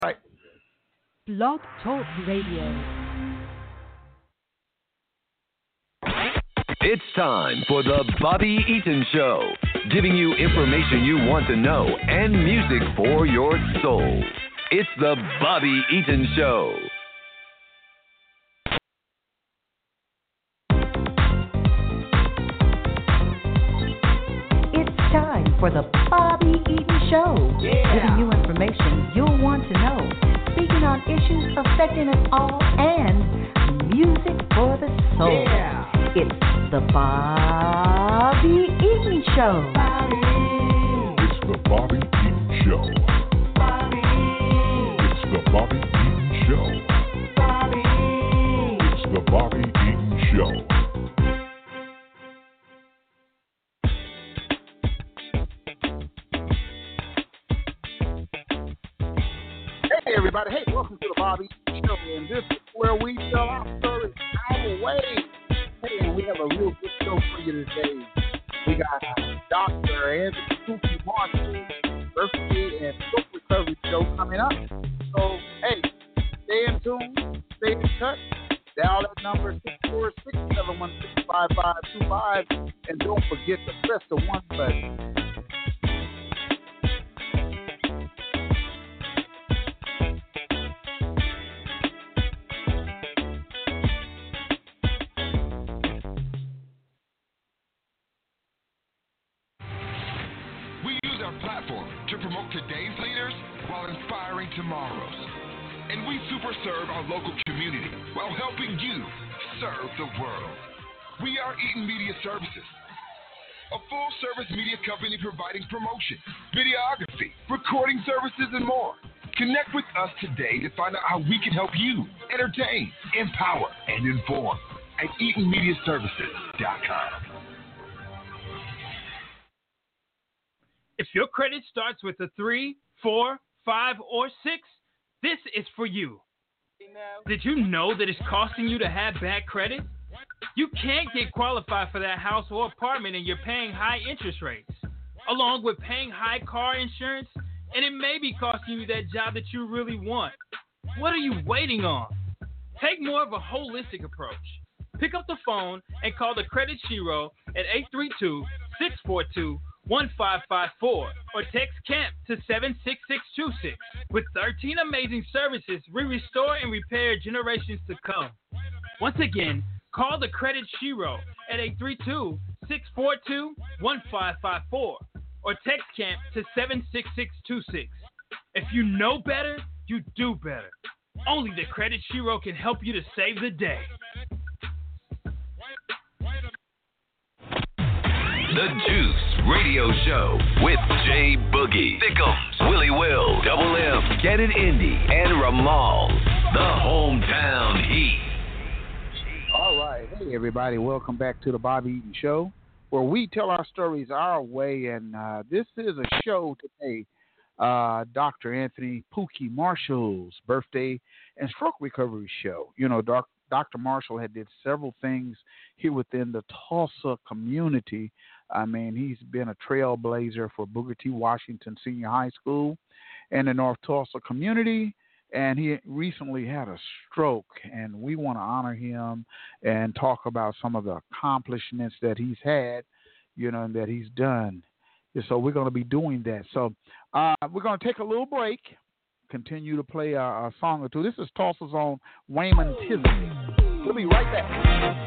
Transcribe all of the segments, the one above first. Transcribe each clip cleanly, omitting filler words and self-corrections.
Right. Blog Talk Radio. It's time for the Bobby Eaton Show, giving you information you want to know and music for your soul. It's the Bobby Eaton Show. It's time for the Bobby Eaton Show, giving you information you'll want to know, speaking on issues affecting us all, and music for the soul. It's the Bobby Eaton Show. It's the Bobby Eaton Show. It's the Bobby Eaton Show. It's the Bobby Eaton Show. Hey, everybody. Hey, welcome to the Bobby Eaton Show. And this is where we tell our stories our way. Hey, we have a real good show for you today. We got Dr. Anthony Pookie Marshall's birthday and stroke recovery show coming up. So, hey, stay in tune, stay in touch. Dial that number 646-716-5525, and don't forget to press the one button. Platform to promote today's leaders while inspiring tomorrow's. And we super serve our local community while helping you serve the world. We are Eaton Media Services, a full-service media company providing promotion, videography, recording services, and more. Connect with us today to find out how we can help you entertain, empower, and inform at EatonMediaServices.com. If your credit starts with a 3, 4, 5, or 6, this is for you. Did you know that it's costing you to have bad credit? You can't get qualified for that house or apartment and you're paying high interest rates, along with paying high car insurance, and it may be costing you that job that you really want. What are you waiting on? Take more of a holistic approach. Pick up the phone and call the Credit Shiro at 832-642-1554 or text CAMP to 76626. With 13 amazing services, we restore and repair generations to come. Once again, call the Credit Shiro at 832-642-1554 or text CAMP to 76626. If you know better, you do better. Only the Credit Shiro can help you to save the day. The Juice Radio Show with Jay Boogie, Thickums, Willie Will, Double M, Get It Indy, and Ramal, the hometown heat. All right. Hey, everybody. Welcome back to the Bobby Eaton Show, where we tell our stories our way. And this is a show today, Dr. Anthony Pookie Marshall's birthday and stroke recovery show. You know, Dr. Marshall had did several things here within the Tulsa community. I mean, he's been a trailblazer for Booker T. Washington Senior High School and the North Tulsa community. And he recently had a stroke, and we want to honor him and talk about some of the accomplishments that he's had, you know, and that he's done. And so we're going to be doing that. So we're going to take a little break, continue to play a song or two. This is Tulsa's own Wayman Tisdale. We'll be right back.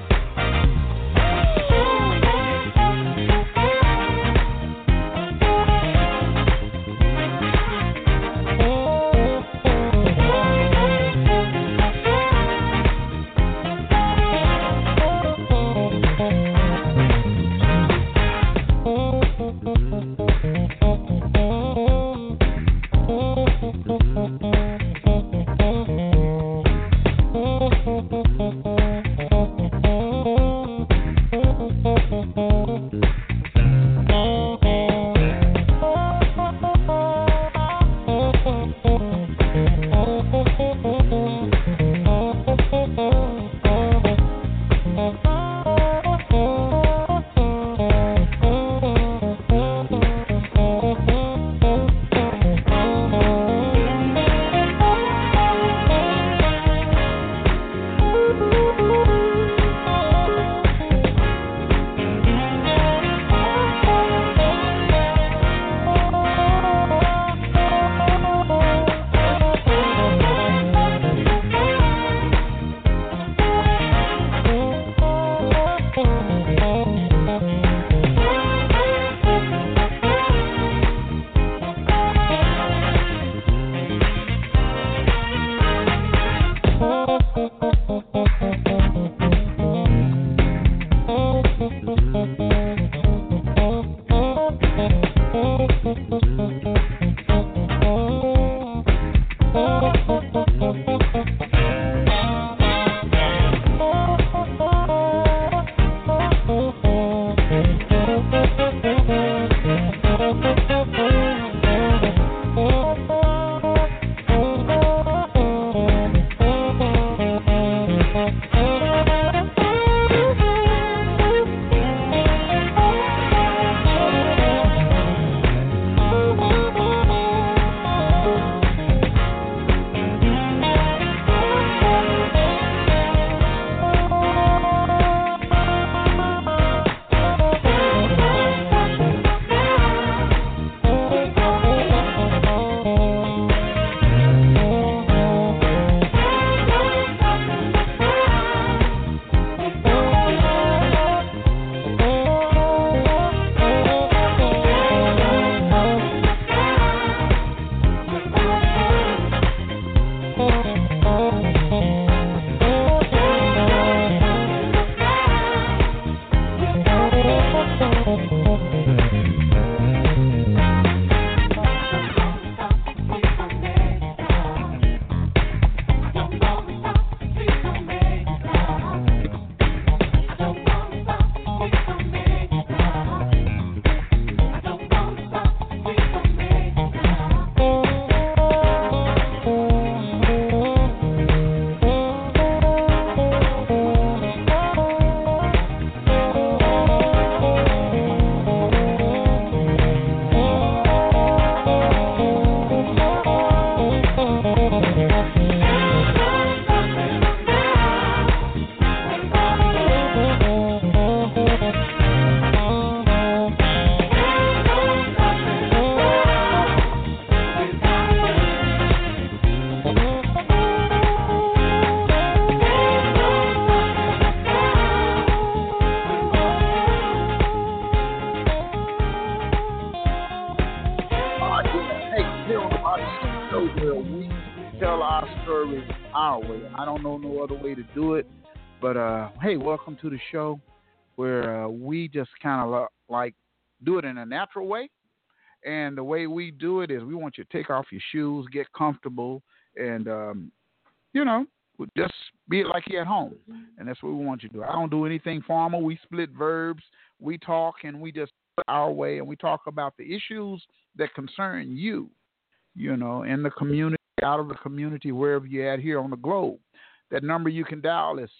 tell our stories our way. I don't know no other way to do it. But, hey, welcome to the show where we just kind of like do it in a natural way. And the way we do it is we want you to take off your shoes, get comfortable, and, just be like you're at home. And that's what we want you to do. I don't do anything formal. We split verbs. We talk, and we just put our way, and we talk about the issues that concern you, in the community, out of the community, wherever you're at here on the globe. That number you can dial is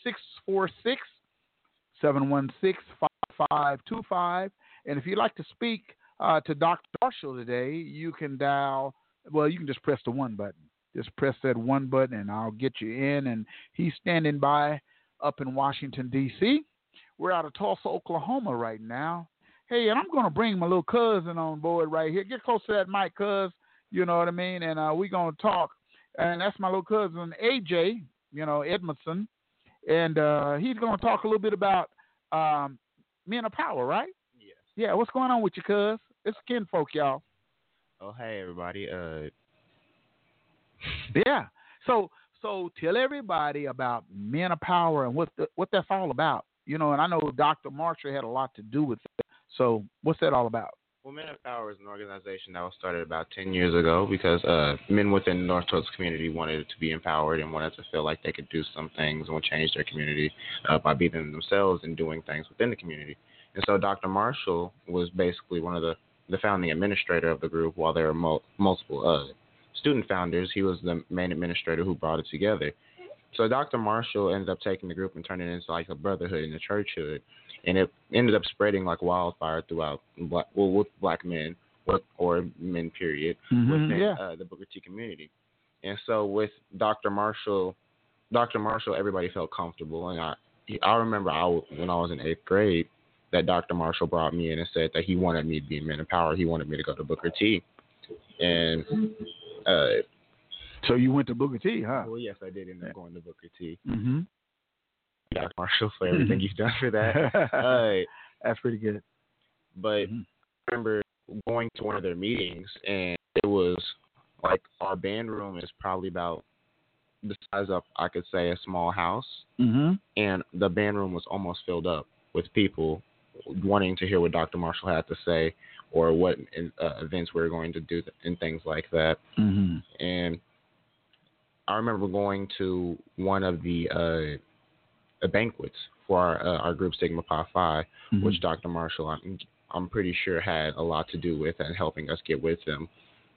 646-716-5525. And if you'd like to speak to Dr. Marshall today, you can you can just press the one button. Just press that one button, and I'll get you in. And he's standing by up in Washington, D.C. We're out of Tulsa, Oklahoma right now. Hey, and I'm going to bring my little cousin on board right here. Get close to that mic, cuz. You know what I mean? And we're going to talk. And that's my little cousin, AJ, Edmondson. And he's going to talk a little bit about men of power, right? Yes. Yeah, what's going on with you, cuz? It's kinfolk, y'all. Oh, hey, everybody. Yeah. So tell everybody about men of power and what that's all about. And I know Dr. Marshall had a lot to do with it. So what's that all about? Well, Men of Power is an organization that was started about 10 years ago because men within the North Tulsa community wanted to be empowered and wanted to feel like they could do some things and would change their community by being themselves and doing things within the community. And so Dr. Marshall was basically one of the founding administrator of the group while there were multiple student founders. He was the main administrator who brought it together. So Dr. Marshall ended up taking the group and turning it into like a brotherhood and a churchhood. And it ended up spreading like wildfire throughout with black men or men, period, within the Booker T community. And so with Dr. Marshall, everybody felt comfortable. And I remember when I was in 8th grade that Dr. Marshall brought me in and said that he wanted me to be Men of Power. He wanted me to go to Booker T. And so you went to Booker T, huh? Well, yes, I did end up going to Booker T. Mm-hmm. Dr. Marshall, for everything you've done for that. That's pretty good. But I remember going to one of their meetings, and it was like our band room is probably about the size of, I could say, a small house. Mm-hmm. And the band room was almost filled up with people wanting to hear what Dr. Marshall had to say or what events we were going to do and things like that. Mm-hmm. And I remember going to one of the banquets for our group Sigma Pi Phi, which Dr. Marshall, I'm pretty sure, had a lot to do with and helping us get with them.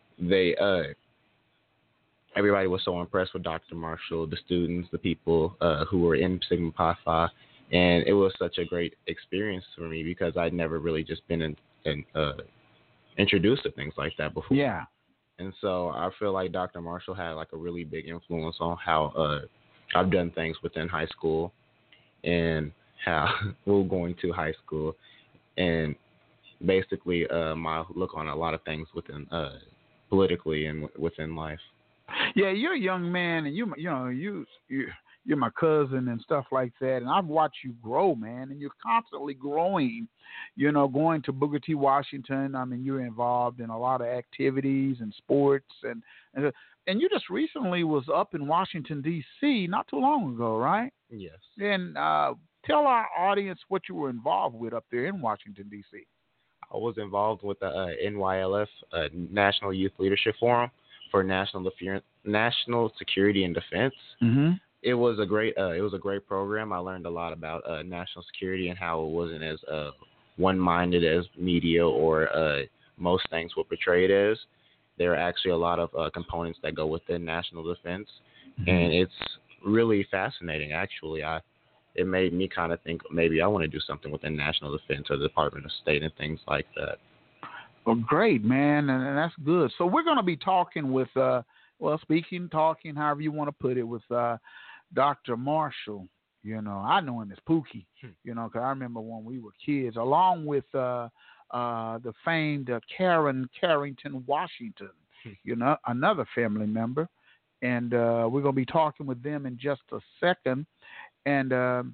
Everybody was so impressed with Dr. Marshall, the students, the people who were in Sigma Pi Phi, and it was such a great experience for me because I'd never really just been introduced to things like that before. Yeah. And so I feel like Dr. Marshall had like a really big influence on how I've done things within high school and how we're going to high school and basically my look on a lot of things within politically and within life. Yeah, you're a young man, and you're my cousin and stuff like that, and I've watched you grow, man, and you're constantly growing. Going to Booker T. Washington. I mean, you're involved in a lot of activities and sports, and you just recently was up in Washington D.C. not too long ago, right? Yes. And tell our audience what you were involved with up there in Washington D.C. I was involved with the NYLF, National Youth Leadership Forum for National Security and Defense. Mm-hmm. It was a great program. I learned a lot about national security and how it wasn't as one-minded as media or most things were portrayed as. There are actually a lot of components that go within national defense, and it's really fascinating. Actually, it made me kind of think maybe I want to do something within national defense or the Department of State and things like that. Well, great, man, and that's good. So we're going to be talking with, talking, however you want to put it, with Dr. Marshall. I know him as Pookie, because I remember when we were kids, along with the famed Karen Carrington Washington, another family member. And we're going to be talking with them in just a second. And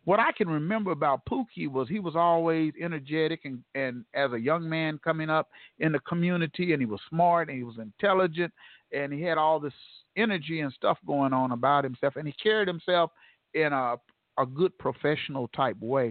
what I can remember about Pookie was he was always energetic and as a young man coming up in the community, and he was smart and he was intelligent and he had all this energy and stuff going on about himself, and he carried himself in a good professional type way,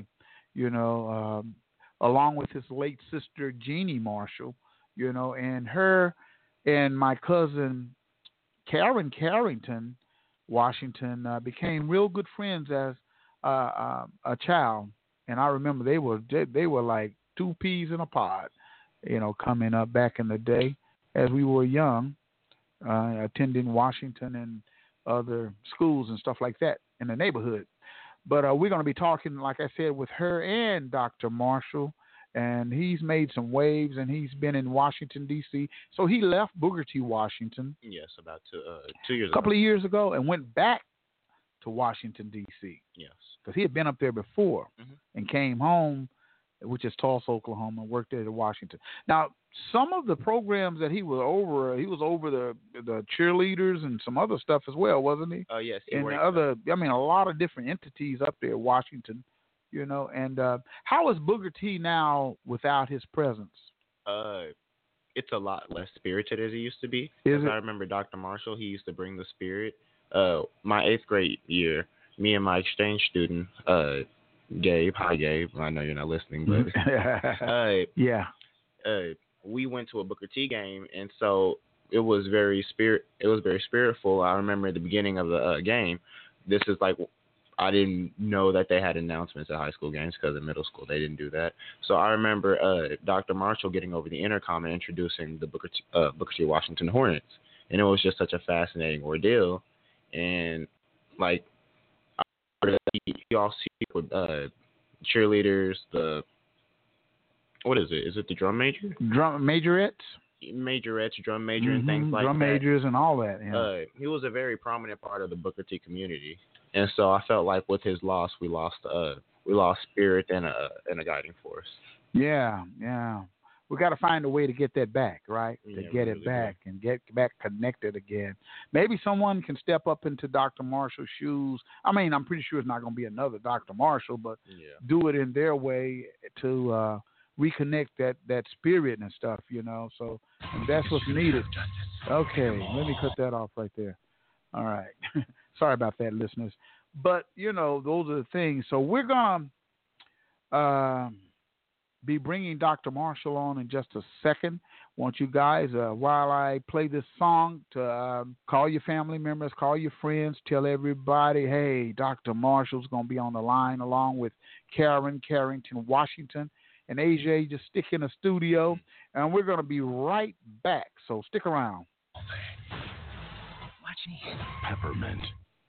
along with his late sister Jeannie Marshall, and her and my cousin Karen Carrington Washington became real good friends as a child, and I remember they were like two peas in a pod, coming up back in the day as we were young, attending Washington and other schools and stuff like that in the neighborhood. But we're going to be talking, like I said, with her and Dr. Marshall, and he's made some waves, and he's been in Washington, D.C. So he left Booker T. Washington. Yes, about 2 years ago. A couple of years ago, and went back to Washington, D.C. Yes. Because he had been up there before and came home, which is Tulsa, Oklahoma, and worked there at Washington. Now, some of the programs that he was over the cheerleaders and some other stuff as well, wasn't he? Oh, yes. And a lot of different entities up there at Washington, and how is Booker T now without his presence? It's a lot less spirited as it used to be. Is it? I remember Dr. Marshall, he used to bring the spirit. My 8th grade year, me and my exchange student, Gabe, hi Gabe, I know you're not listening, but we went to a Booker T game, and so it was very spiritful. I remember at the beginning of the game, this is like, I didn't know that they had announcements at high school games because in middle school they didn't do that. So I remember Dr. Marshall getting over the intercom and introducing the Booker T. Washington Hornets, and it was just such a fascinating ordeal. And like, he also with cheerleaders, what is it? Is it the drum major? Majorettes, drum major, and things like that. Drum majors and all that. Yeah. He was a very prominent part of the Booker T community, and so I felt like with his loss, we lost spirit and a guiding force. Yeah. We got to find a way to get that back, right? Yeah, to get it back and get back connected again. Maybe someone can step up into Dr. Marshall's shoes. I mean, I'm pretty sure it's not going to be another Dr. Marshall, but do it in their way to reconnect that spirit and stuff, So that's what's needed. Okay, let me cut that off right there. All right. Sorry about that, listeners. But, those are the things. So we're going to be bringing Dr. Marshall on in just a second. Want you guys, while I play this song, to call your family members, call your friends, tell everybody, hey, Dr. Marshall's going to be on the line along with Karen Carrington Washington and AJ. Just stick in the studio, and we're going to be right back. So stick around. Watch me. Peppermint.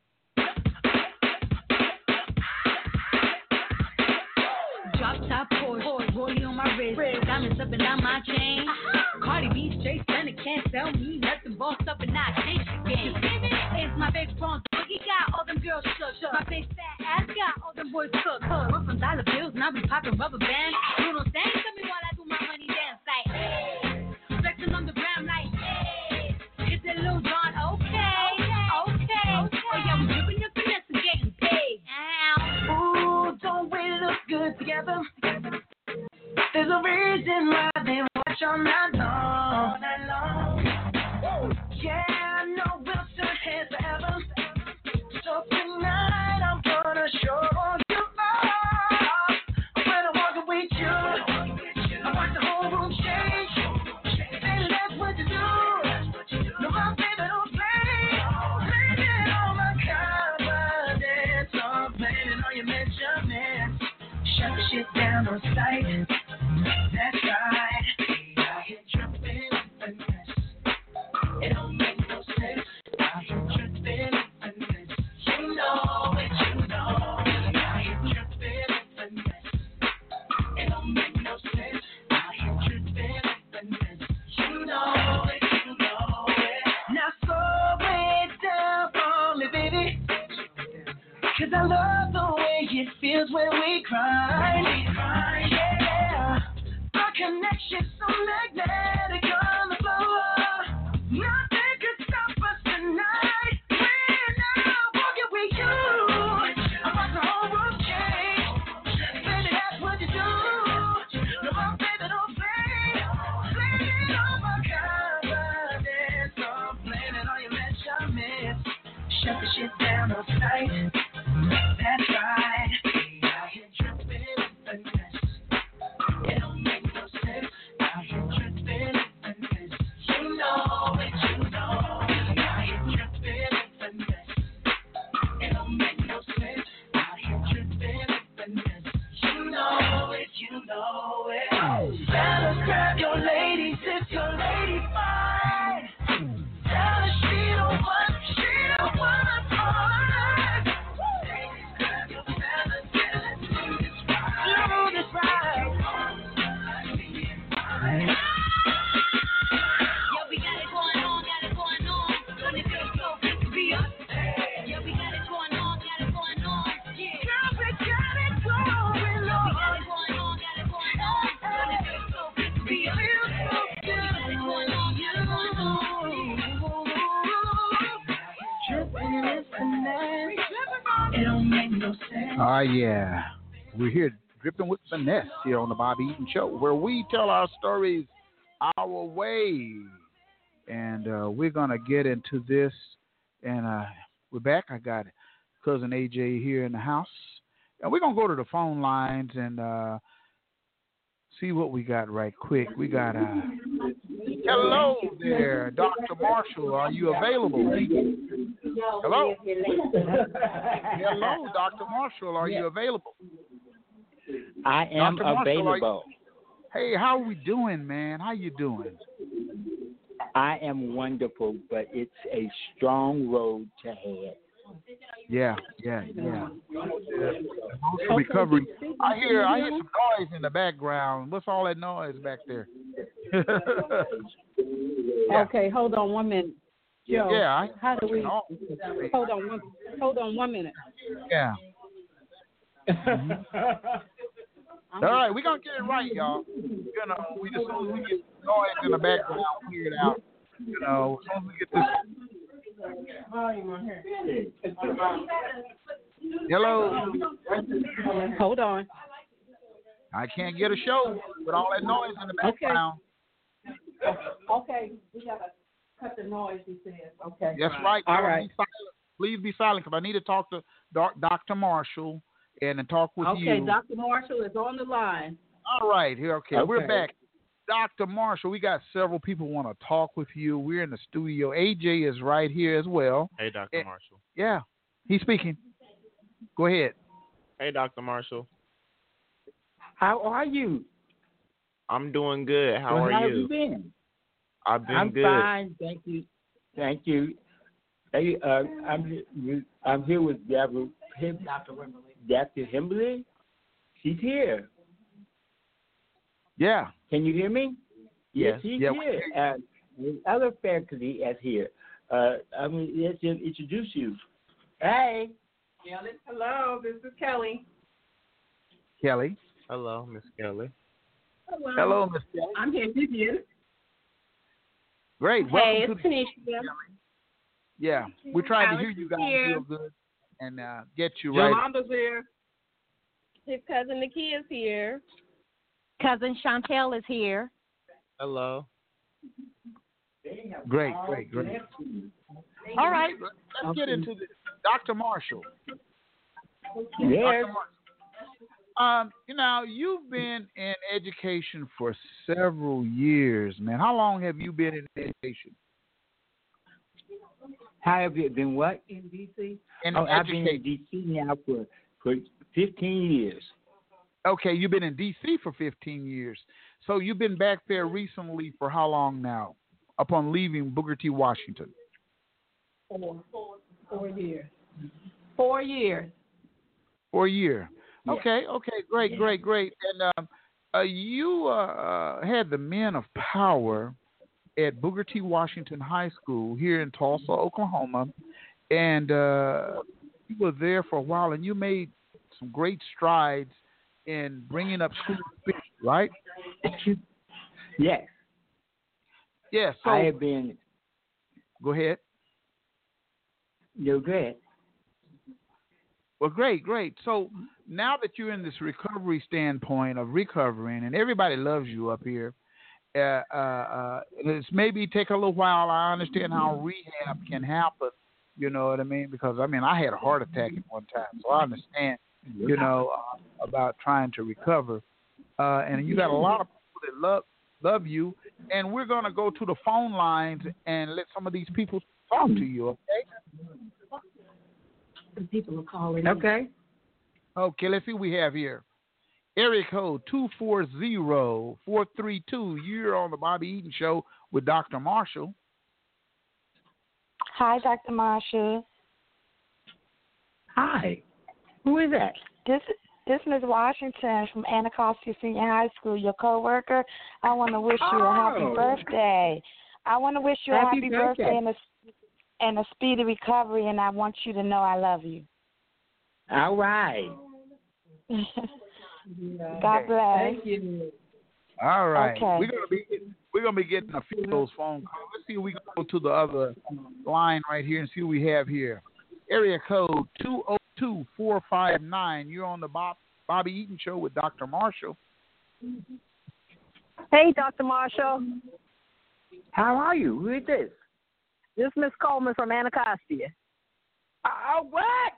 Drop top Porsche, rollie on my wrist, diamonds up and down my chain. Cardi B straight stunner, can't tell me nothing. Boss up and I change the game. It's my big front, Boogie got all them girls shook. My big fat ass got all them boys cooked. We're from dollar bills, now we popping rubber bands. You don't stand to me while I do my money dance like, hey. Flexing on the gram like, hey. Is it Lil Jon? Okay. Oh yeah, we dripping your finesse and getting paid. Ooh, don't we look good together? There's a reason why they watch all night long. Yeah, I know we'll turn heads forever. So tonight I'm gonna show you love. I'm gonna walk with you. I want the whole room change. Say that's what you do. No, my baby don't play. Blaming on my confidence. I'm blaming on your measurements. Shut the shit down on sight. That's right. I hit tripping and this. It don't make no sense. I hit tripping and this. You know it, I hit tripping and this. It don't make no sense. I hit tripping and this. You know it. Now slow it down for me, baby. 'Cause I love the way it feels when we grind. Yeah. Our connection's so magnetic on the floor. Nothing could stop us tonight. When I'm walking with you, I want the whole world change. shut the shit down on sight. That's right. We out here dripping in finesse. It don't make no sense. Out here dripping in finesse. You know it, you know. We out here dripping in finesse. It don't make no sense. Out here dripping in finesse. You know it, you know it. Fellas, grab your ladies if your lady fine. Tell her she don't want part. Ladies, grab your fellas, yeah, let's do this right. Do this right. Yo, we got it going on, got it going on. Don't it feel so good to be us? Yo, we got it going on, got it going on. Yeah. Girl, we got it going on. We got it going on, got it going on. Don't it feel so good to be us? We got it going on, got it going on. It don't make no sense. Yeah. We're here dripping with finesse here on the Bobby Eaton Show, where we tell our stories our way. And we're going to get into this. And we're back. I got cousin AJ here in the house. And we're going to go to the phone lines and see what we got right quick. We got hello there, Dr. Marshall. Are you available? Hello? Hello, Dr. Marshall. Are you available? I am Dr. Marshall, available. Hey, how are we doing, man? How you doing? I am wonderful, but it's a strong road to head. Yeah. Recovery. I hear some noise in the background. What's all that noise back there? Okay, hold on 1 minute. Joe, yeah. How do we? Hold on 1 minute. Yeah. Mm-hmm. All right, we're gonna get it right, y'all. We just as soon as we get noise in the background, clear it out. As soon as we get this. Hello. Hold on. I can't get a show with all that noise in the background. Okay, we gotta cut the noise. He says. Okay. That's right. All right. Please be silent because I need to talk to Dr. Marshall and talk with you. Okay, Dr. Marshall is on the line. All right. Okay, we're back. Dr. Marshall, we got several people want to talk with you. We're in the studio. AJ is right here as well. Hey, Dr. Marshall. Yeah, he's speaking. Go ahead. Hey, Dr. Marshall. How are you? I'm doing good. How are you? How you? have you been? I've been good. I'm fine. Thank you. Hey, I'm here with Dr. Himberly. She's here. Yeah. Can you hear me? Yes. She's here. And the other faculty is here. Let's introduce you. Hey. Hello, this is Kelly. Kelly. Hello, Miss Kelly. Hello, Miss Kelly. I'm here with you. Great. Hey, Welcome it's to Tanisha. Yeah, we're trying to hear you guys real good and get you right. Yolanda's here. His cousin Nakia is here. Cousin Chantel is here. Hello. Great. All right, let's get into this. Dr. Marshall. Yes. You've been in education for several years, man. How long have you been in education? How have you been what? In D.C. I've been in D.C. now for 15 years. Okay, you've been in D.C. for 15 years. So you've been back there recently for how long now, upon leaving Booker T. Washington? 4 years. 4 years. 4 years. Yeah. Okay, great. And you had the Men of Power at Booker T. Washington High School here in Tulsa, Oklahoma, and you were there for a while, and you made some great strides in bringing up school spirit, right? Yes. Yeah. So I have been. Go ahead. No, go ahead. Well, great. So now that you're in this recovery standpoint of recovering, and everybody loves you up here, it's maybe take a little while. I understand how rehab can happen, You know what I mean? Because I had a heart attack at one time, so I understand. About trying to recover, and you got a lot of people that love you, and we're gonna go to the phone lines and let some of these people talk to you. Okay? The people are calling. Okay. Okay. Let's see what we have here. Area code 240-432. You're on the Bobby Eaton Show with Dr. Marshall. Hi, Dr. Marshall. Hi. Who is that? This is Ms. Washington from Anacostia Senior High School, your coworker. I want to wish you a happy birthday. I want to wish you a happy birthday and a speedy recovery, and I want you to know I love you. All right. God bless. Thank you. All right. Okay. We're gonna be getting a few of those phone calls. Let's see if we can go to the other line right here and see what we have here. Area code 202-459. You're on the Bobby Eaton Show with Dr. Marshall. Hey, Dr. Marshall. How are you? Who is this? This is Miss Coleman from Anacostia. Oh, what?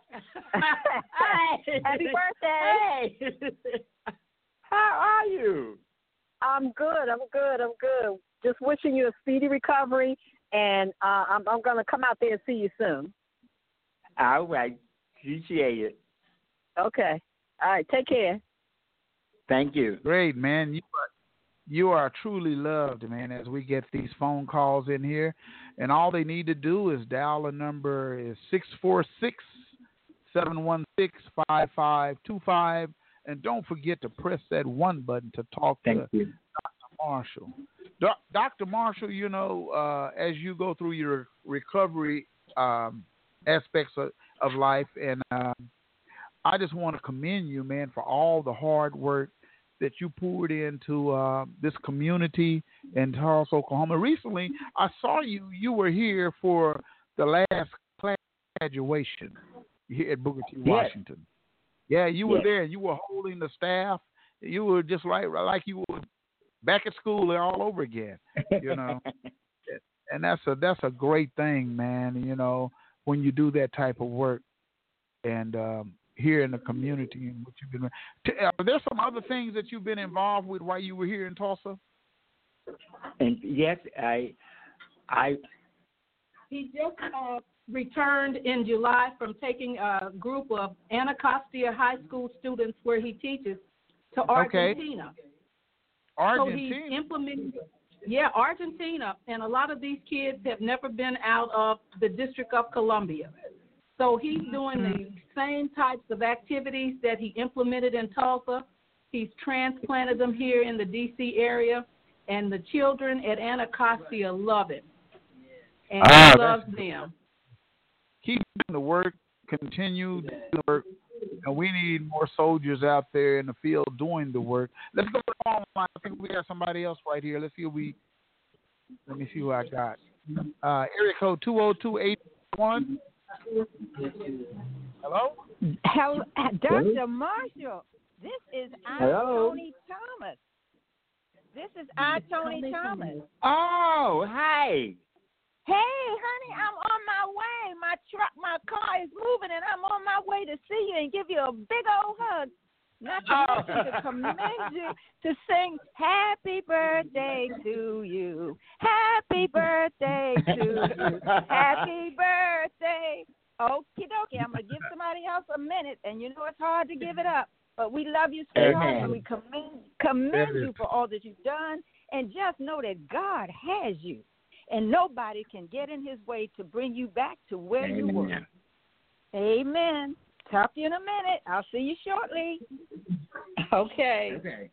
Happy birthday. Hey. How are you? I'm good. Just wishing you a speedy recovery, and I'm going to come out there and see you soon. All right. Appreciate it. Okay. All right. Take care. Thank you. Great, man. You are truly loved, man, as we get these phone calls in here. And all they need to do is dial a number is 646-716-5525. And don't forget to press that one button to talk to Dr. Marshall. Dr. Marshall, as you go through your recovery aspects of life, and I just want to commend you, man, for all the hard work that you poured into this community in Tulsa, Oklahoma. Recently, I saw you were here for the last class graduation here at Booker T. Washington. Yeah, you were there. You were holding the staff. You were just like you were back at school all over again, And that's a great thing, man, when you do that type of work. And here in the community in which you've been. Are there some other things that you've been involved with while you were here in Tulsa? And yes, He just returned in July from taking a group of Anacostia High School students where he teaches to Argentina. Argentina. So he's implementing. Yeah, Argentina, and a lot of these kids have never been out of the District of Columbia. So he's doing the same types of activities that he implemented in Tulsa. He's transplanted them here in the D.C. area, and the children at Anacostia love him. And he loves them. Keep doing the work, continue doing the work, and we need more soldiers out there in the field doing the work. Let's go to the phone line. I think we got somebody else right here. Let me see who I got. Area code 202-881. Hello? Dr. Marshall, this is Tony Thomas. Thomas. Oh, hi. Hey, honey, I'm on my way. My car is moving, and I'm on my way to see you and give you a big old hug. Not to mention to commend you to sing Happy Birthday to you. Happy birthday to you. Happy birthday. Okie dokie. I'm going to give somebody else a minute, and it's hard to give it up. But we love you so much, and we commend you for all that you've done. And just know that God has you, and nobody can get in his way to bring you back to where you were. Amen. Talk to you in a minute. I'll see you shortly. Okay.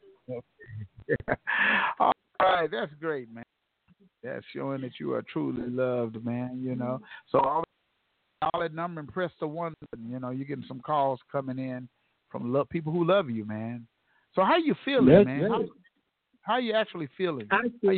All right. That's great, man. That's showing that you are truly loved, man, So all that number and press the one button, you're getting some calls coming in from people who love you, man. So how you feeling, man? How are you actually feeling?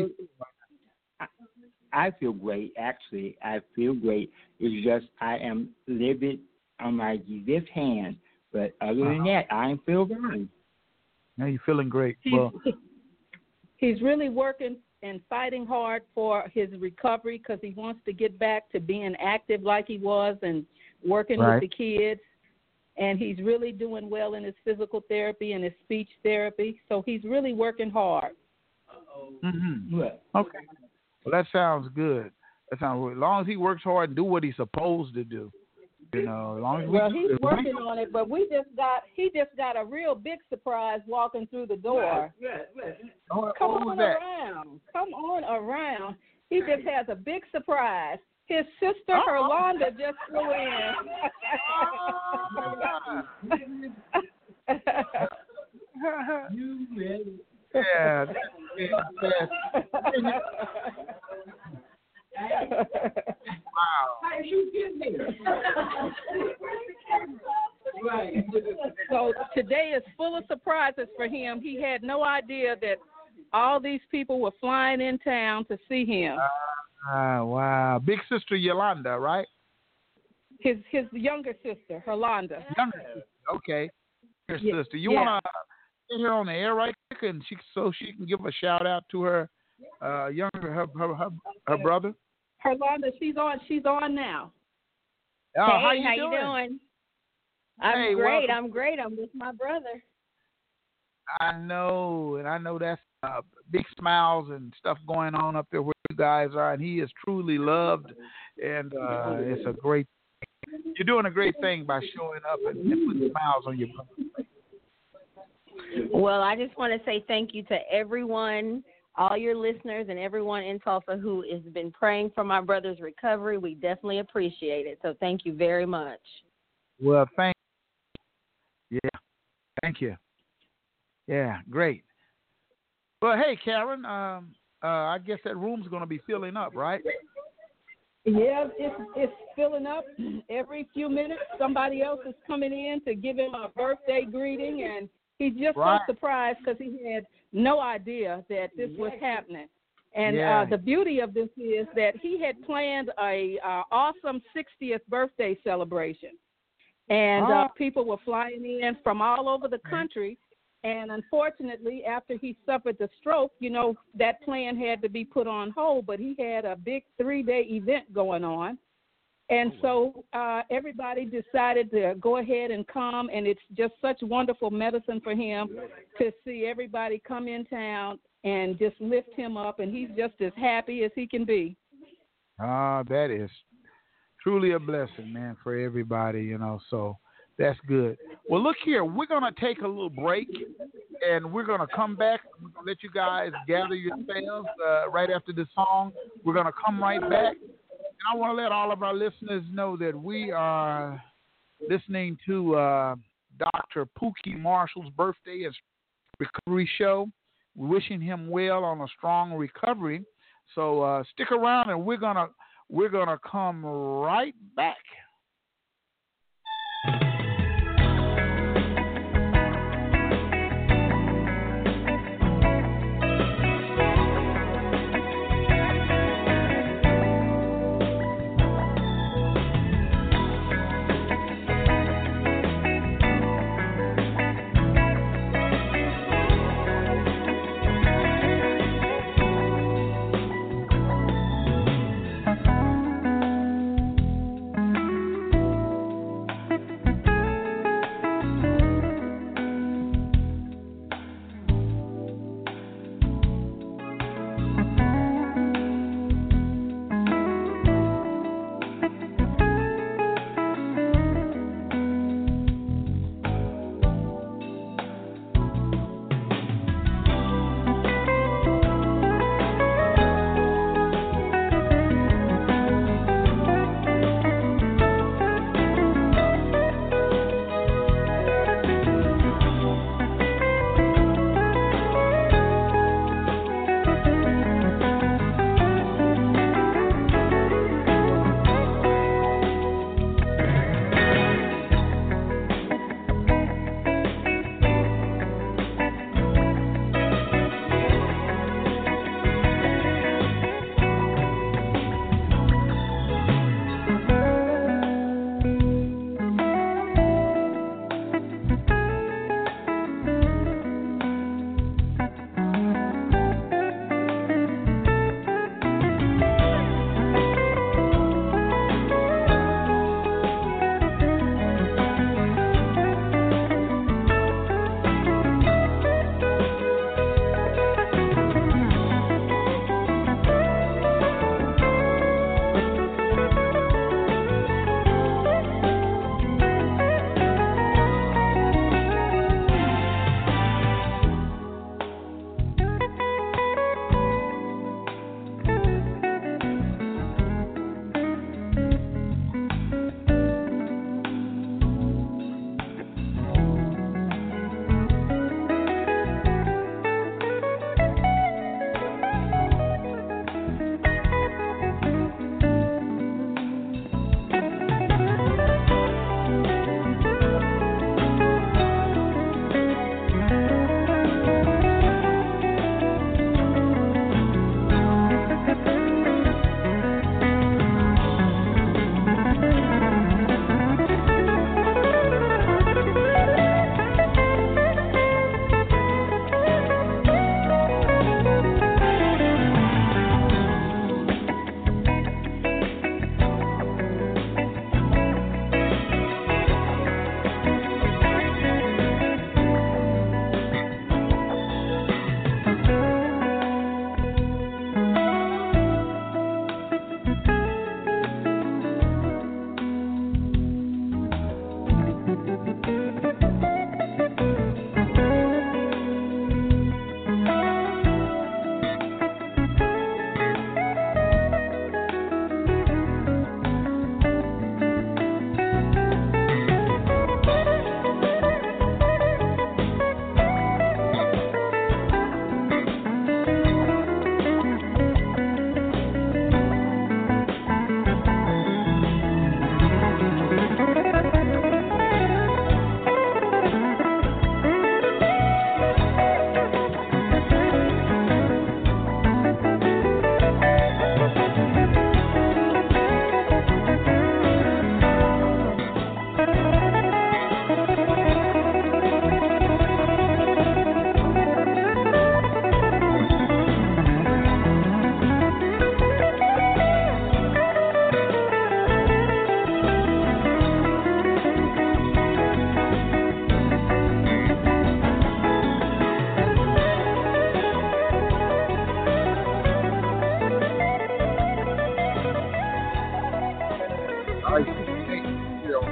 I feel great, actually. I feel great. It's just I am livid on my left hand, but other than that, I feel fine. Now you're feeling great. He's really working and fighting hard for his recovery because he wants to get back to being active like he was and working with the kids. And he's really doing well in his physical therapy and his speech therapy. So he's really working hard. Mm-hmm. Okay. Well, that sounds good. That sounds good. As long as he works hard and do what he's supposed to do. You know, as long as he's working on it, but he just got a real big surprise walking through the door. Come on around. He just has a big surprise. His sister Herlonda just flew in. Yeah. Wow. How did you get here? So today is full of surprises for him. He had no idea that all these people were flying in town to see him. Wow. Big sister Yolanda, right? His younger sister, Herlonda. Younger sister. Okay. Your sister. You want to get her on the air right quick and she can give a shout out to her her brother? Herlonda, she's on now. Oh, hey, how you doing? I'm great. I'm great. I'm with my brother. I know, and I know that's big smiles and stuff going on up there where you guys are, and he is truly loved, and it's a great. You're doing a great thing by showing up and putting smiles on your brother's face. Well, I just want to say thank you to everyone, all your listeners, and everyone in Tulsa who has been praying for my brother's recovery. We definitely appreciate it. So thank you very much. Well, thank you. Yeah, thank you. Yeah, great. Well, hey, Karen, I guess that room's going to be filling up, right? Yeah, it's filling up. Every few minutes, somebody else is coming in to give him a birthday greeting, and he's just so surprised because he had no idea that this was happening. And the beauty of this is that he had planned a awesome 60th birthday celebration. And people were flying in from all over the country. And unfortunately, after he suffered the stroke, that plan had to be put on hold. But he had a big 3-day event going on. And so everybody decided to go ahead and come. And it's just such wonderful medicine for him to see everybody come in town and just lift him up. And he's just as happy as he can be. That is truly a blessing, man, for everybody, so that's good. Well, look here, we're going to take a little break, and we're going to come back. We're going to let you guys gather yourselves right after this song. We're going to come right back, and I want to let all of our listeners know that we are listening to Dr. Pookie Marshall's birthday and recovery show. We're wishing him well on a strong recovery. So stick around, and we're gonna come right back.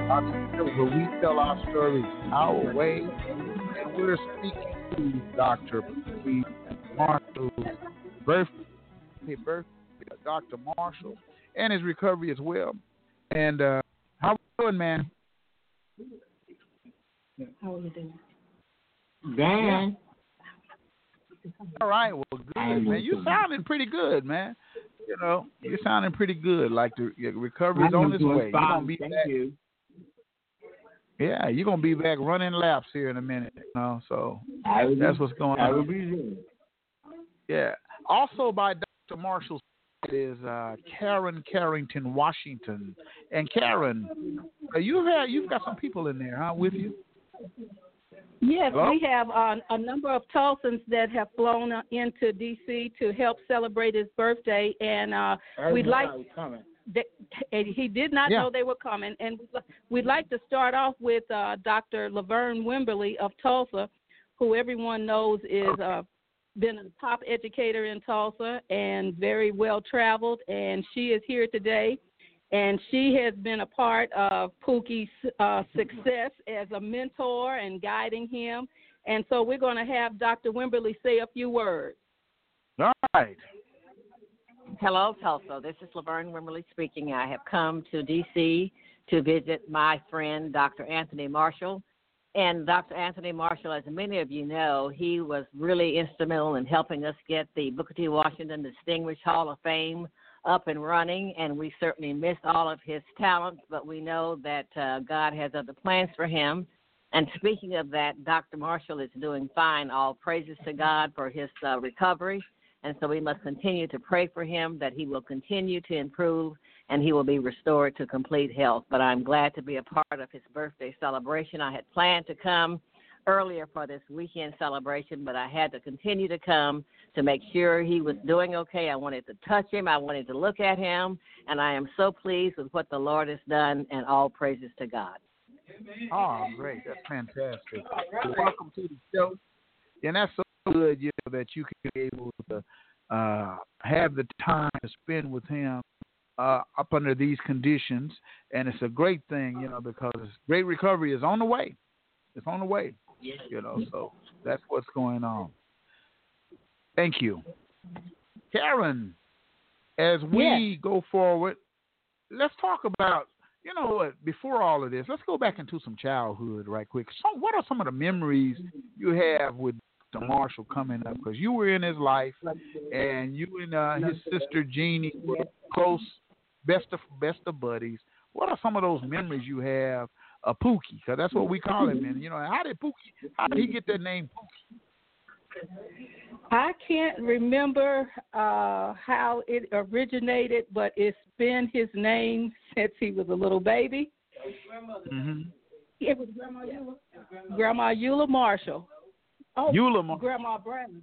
where we tell our stories our way, and we're speaking to Dr. Marshall's birthday, Dr. Marshall, and his recovery as well. And how are you doing, man? How are you doing? Dan. All right, well, good, man. You're sounding pretty good, man. You know, you're sounding pretty good. Like the recovery's on its way. You're gonna be back. Yeah, you're gonna be back running laps here in a minute. You know, so that's what's going on. I will be there. Yeah. Also by Dr. Marshall is Karen Carrington Washington. And Karen, you've got some people in there, huh, with you? Yes, Hello? we have a number of Tulsans that have flown into D.C. to help celebrate his birthday, and we'd like. And he did not know they were coming, and we'd like to start off with Dr. Laverne Wimberly of Tulsa, who everyone knows is been a top educator in Tulsa and very well traveled, and she is here today. And she has been a part of Pookie's success as a mentor and guiding him. And so we're going to have Dr. Wimberly say a few words. All right. Hello, Tulsa. This is Laverne Wimberly speaking. I have come to D.C. to visit my friend, Dr. Anthony Marshall. And Dr. Anthony Marshall, as many of you know, he was really instrumental in helping us get the Booker T. Washington Distinguished Hall of Fame up and running, and we certainly miss all of his talents, but we know that God has other plans for him. And speaking of that, Dr. Marshall is doing fine. All praises to God for his recovery, and so we must continue to pray for him that he will continue to improve and he will be restored to complete health. But I'm glad to be a part of his birthday celebration. I had planned to come earlier for this weekend celebration, but I had to continue to come to make sure he was doing okay. I wanted to touch him. I wanted to look at him, and I am so pleased with what the Lord has done, and all praises to God. Oh, great. That's fantastic. Welcome to the show. And that's so good, you know, that you can be able to have the time to spend with him up under these conditions. And it's a great thing, you know, because great recovery is on the way. It's on the way. You know, so that's what's going on. Thank you. Karen, as we go forward, let's talk about, you know what, before all of this, let's go back into some childhood right quick. So what are some of the memories you have with Dr. Marshall coming up? Because you were in his life, and you and his sister Jeannie were close, best of buddies. What are some of those memories you have of Pookie? Because that's what we call him. And, you know, how did he get that name Pookie? I can't remember how it originated, but it's been his name since he was a little baby. Mm-hmm. It was Grandma Eula Marshall. Oh, Grandma Brown.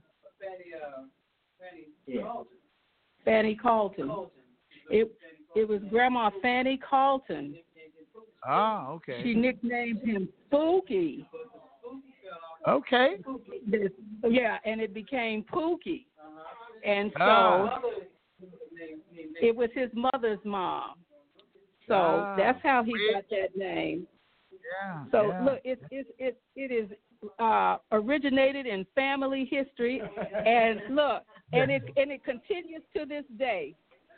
Fanny Carlton. It was Grandma Fanny Carlton. Ah, okay. She nicknamed him Pookie. Okay. Yeah, and it became Pookie. And so it was his mother's mom. So that's how he got that name. Yeah. So look, it is originated in family history, and look, and it continues to this day.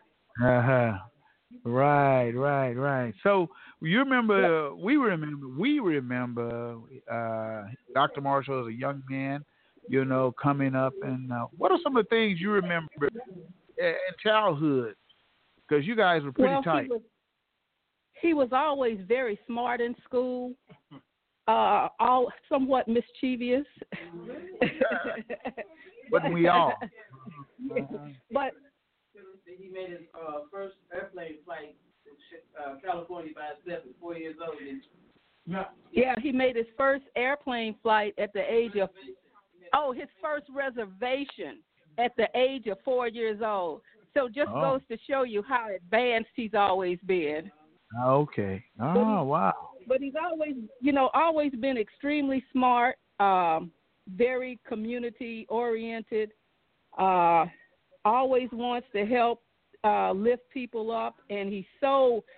Right. So you remember, we remember Dr. Marshall as a young man, you know, coming up. And what are some of the things you remember in childhood? Because you guys were pretty tight. He was always very smart in school, all somewhat mischievous. But we all. But he made his first airplane flight to California by himself at 4 years old. Yeah, he made his first airplane flight at the age of, his first reservation at the age of 4 years old. So just goes to show you how advanced he's always been. Okay. Wow. But he's always been extremely smart, very community oriented, always wants to help lift people up, and he's so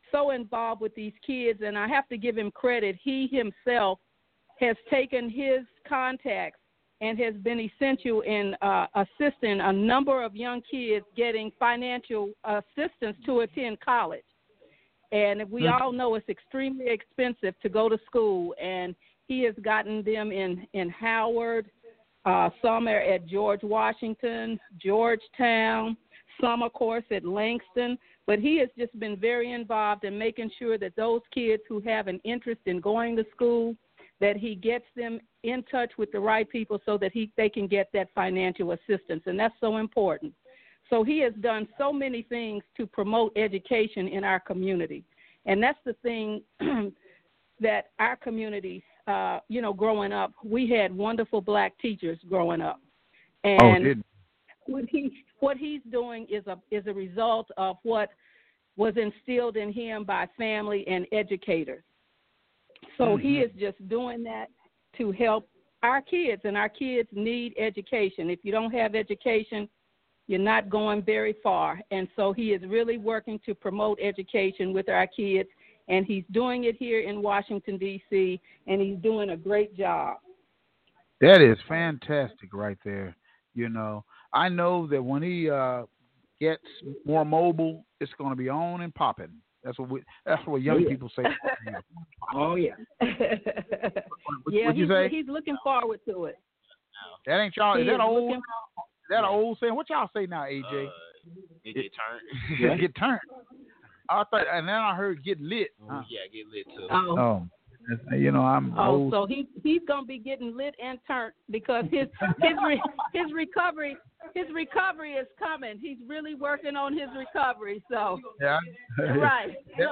so involved with these kids, and I have to give him credit. He himself has taken his contacts and has been essential in assisting a number of young kids getting financial assistance to attend college. And we all know it's extremely expensive to go to school, and he has gotten them in Howard, some are at George Washington, Georgetown, some, of course, at Langston. But he has just been very involved in making sure that those kids who have an interest in going to school, that he gets them in touch with the right people so that they can get that financial assistance. And that's so important. So he has done so many things to promote education in our community. And that's the thing that our community, growing up, we had wonderful black teachers growing up. And what he's doing is a result of what was instilled in him by family and educators. So he is just doing that to help our kids, and our kids need education. If you don't have education, you're not going very far. And so he is really working to promote education with our kids, and he's doing it here in Washington, D.C., and he's doing a great job. That is fantastic right there. I know that when he gets more mobile, it's going to be on and popping. That's what young people say. Oh, yeah. What'd you say? He's looking forward to it. That ain't y'all. Is that old? Is that an old saying? What y'all say now, AJ? It get turned. Yeah. Get turned. I thought, and then I heard get lit. Yeah, get lit too. Oh. I'm old. So he's gonna be getting lit and turned because his recovery is coming. He's really working on his recovery. So yeah, right.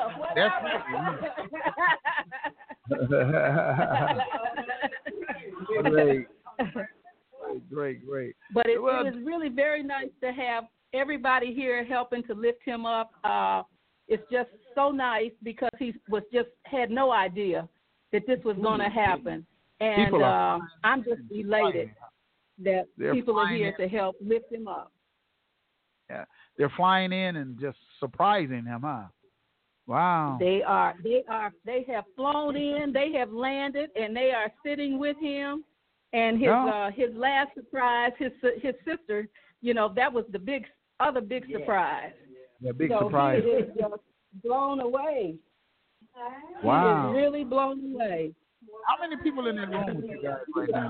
Great. But it was really very nice to have everybody here helping to lift him up. It's just so nice because he had no idea that this was going to happen. And I'm just elated that people are here to help lift him up. Yeah, they're flying in and just surprising him, huh? Wow. They are. They have flown in, they have landed, and they are sitting with him. And his last surprise, his sister, that was the other big surprise. Yeah, big surprise. He is just blown away. Wow. He is really blown away. How many people in that room with you guys right now?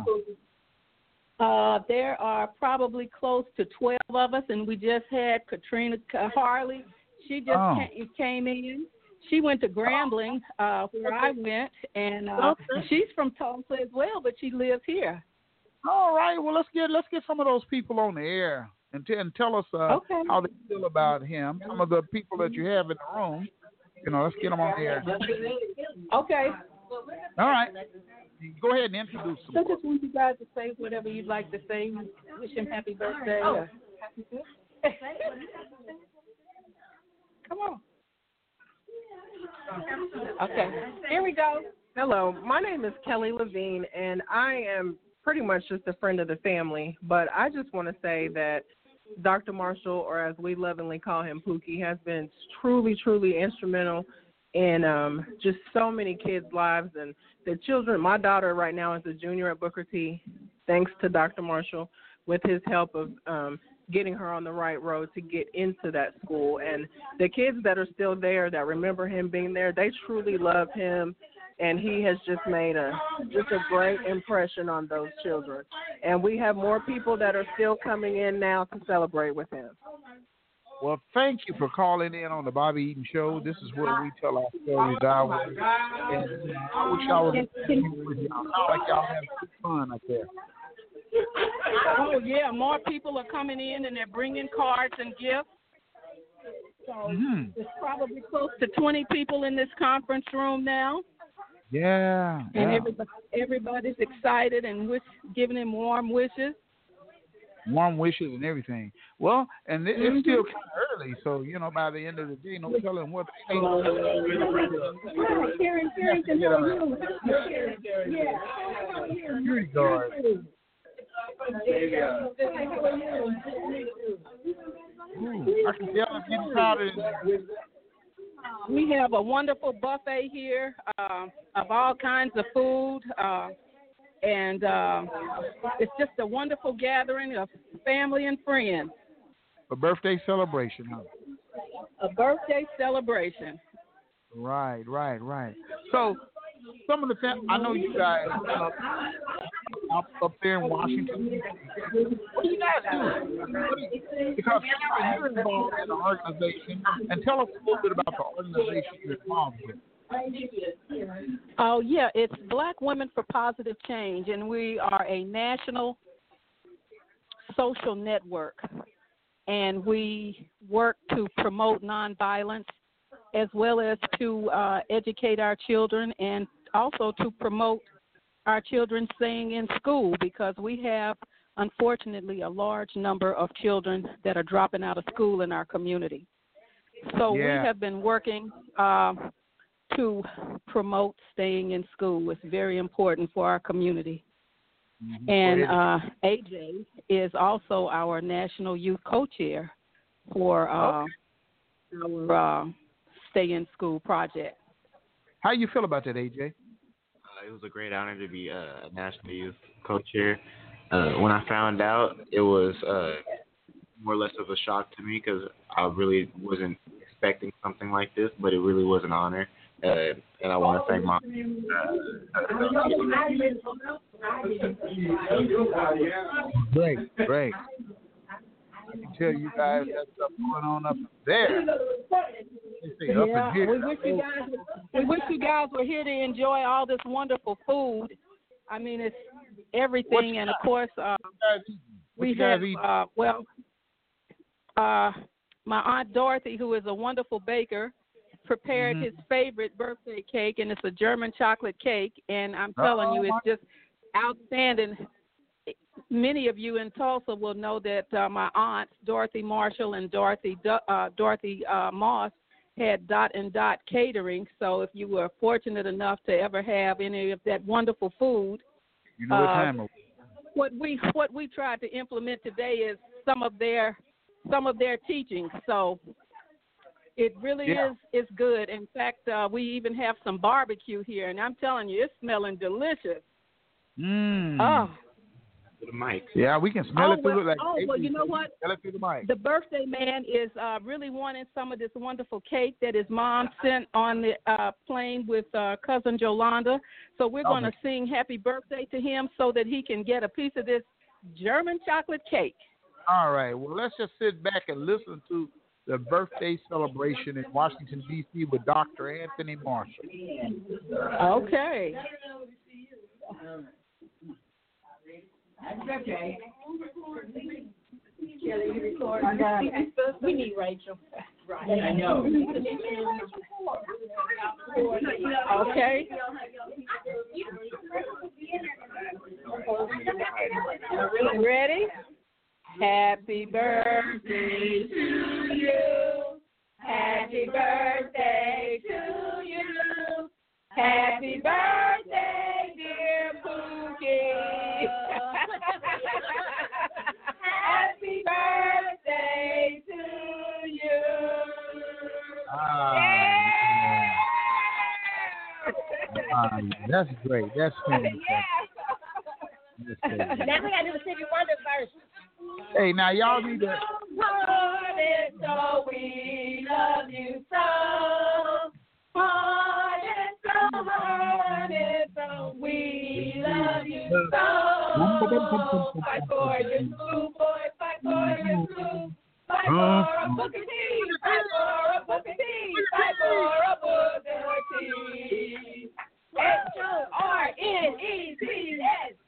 There are probably close to 12 of us, and we just had Katrina Harley. She just came in. She went to Grambling, where I went, and she's from Tulsa as well, but she lives here. All right. Well, let's get some of those people on the air and tell us how they feel about him. Some of the people that you have in the room, let's get them on the air. Okay. All right. Go ahead and introduce them. So I just want you guys to say whatever you'd like to say. Wish him happy birthday. Come on. Okay. Here we go. Hello. My name is Kelly Levine, and I am pretty much just a friend of the family. But I just want to say that Dr. Marshall, or as we lovingly call him, Pookie, has been truly, truly instrumental in just so many kids' lives. And the children, my daughter right now is a junior at Booker T, thanks to Dr. Marshall, with his help of getting her on the right road to get into that school. And the kids that are still there that remember him being there, they truly love him. And he has just made just a great impression on those children. And we have more people that are still coming in now to celebrate with him. Well, thank you for calling in on the Bobby Eaton Show. This is where we tell our stories our way. And I wish y'all would with y'all. Sound like y'all have good fun up there. Oh, yeah, more people are coming in, and they're bringing cards and gifts. So there's probably close to 20 people in this conference room now. Yeah. And everybody's excited and giving him warm wishes. Warm wishes and everything. Well, and it's still kind of early, so, by the end of the day, no telling what they think. Karen can hear you. Security guard. I can tell him getting crowded. We have a wonderful buffet here of all kinds of food, and it's just a wonderful gathering of family and friends. A birthday celebration, huh? A birthday celebration. Right. So, some of the I know you guys up there in Washington. What do you guys do? Because you're involved in the organization, and tell us a little bit about the organization you're involved with. Oh, yeah, it's Black Women for Positive Change, and we are a national social network, and we work to promote nonviolence as well as to educate our children and also to promote our children staying in school, because we have, unfortunately, a large number of children that are dropping out of school in our community. So we have been working to promote staying in school. It's very important for our community. Mm-hmm. And AJ is also our National Youth Co-Chair for our Stay in School project. How you feel about that, AJ? It was a great honor to be a National Youth Co-Chair. When I found out, it was more or less of a shock to me because I really wasn't expecting something like this, but it really was an honor. And I want to thank my Great. I can tell you guys that stuff going on up there. Yeah, we wish you guys were here to enjoy all this wonderful food. I mean, it's everything, and of course, we have my Aunt Dorothy, who is a wonderful baker, prepared his favorite birthday cake, and it's a German chocolate cake, and I'm telling you, it's just outstanding. Many of you in Tulsa will know that my aunts, Dorothy Marshall and Dorothy Moss, had Dot and Dot Catering. So if you were fortunate enough to ever have any of that wonderful food, you know what time what we tried to implement today is some of their teachings. So it really is good. In fact, we even have some barbecue here, and I'm telling you, it's smelling delicious. Oh. To the mic. Yeah, we can smell it through well, you know what? Smell it through the mic. The birthday man is really wanting some of this wonderful cake that his mom sent on the plane with cousin Jolanda. So we're going to sing happy birthday to him so that he can get a piece of this German chocolate cake. All right. Well, let's just sit back and listen to the birthday celebration in Washington, D.C. with Dr. Anthony Marshall. Okay. That's okay. We need Rachel. Right. I know. Okay. Ready? Happy birthday to you. Happy birthday to you. Happy birthday, dear Pookie. Happy birthday to you. That's great. That's fantastic. Now we got to do the Stevie Wonder verse. Hey, now y'all need to. So we love you so. So we love you so. Fight for your blue boy, fight for your blue. Fight for a Booker T, fight for a Booker T, fight for a Booker T. HORNETS,